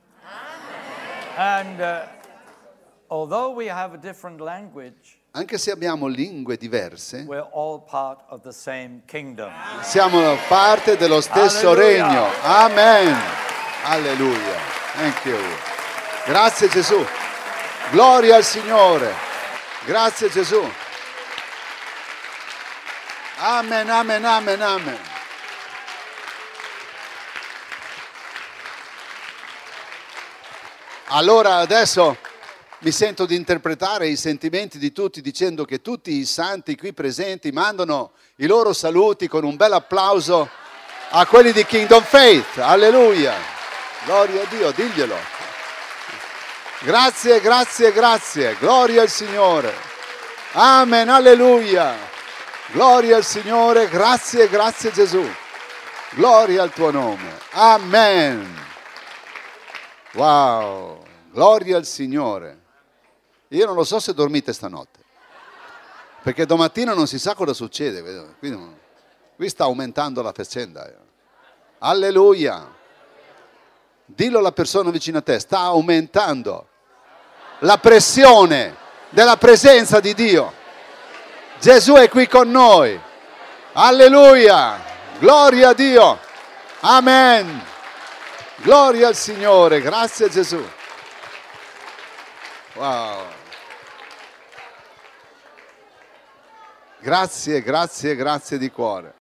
and uh, although we have a different language, Anche se abbiamo lingue diverse, we're all part of the same kingdom. siamo parte dello stesso Alleluia. regno. Amen. Alleluia. Thank you. Grazie Gesù. Gloria al Signore. Grazie Gesù. Amen, amen, amen, amen. Allora adesso mi sento di interpretare i sentimenti di tutti dicendo che tutti i santi qui presenti mandano i loro saluti con un bel applauso a quelli di Kingdom Faith. Alleluia. Gloria a Dio, diglielo. Grazie, grazie, grazie. Gloria al Signore. Amen, alleluia. Gloria al Signore, grazie, grazie Gesù. Gloria al tuo nome. Amen. Wow. Gloria al Signore. Io non lo so se dormite stanotte, perché domattina non si sa cosa succede. Qui, non- qui sta aumentando la faccenda. Alleluia. Dillo alla persona vicino a te, sta aumentando la pressione della presenza di Dio. Gesù è qui con noi. Alleluia. Gloria a Dio. Amen. Gloria al Signore. Grazie Gesù. Wow. Grazie, grazie, grazie di cuore.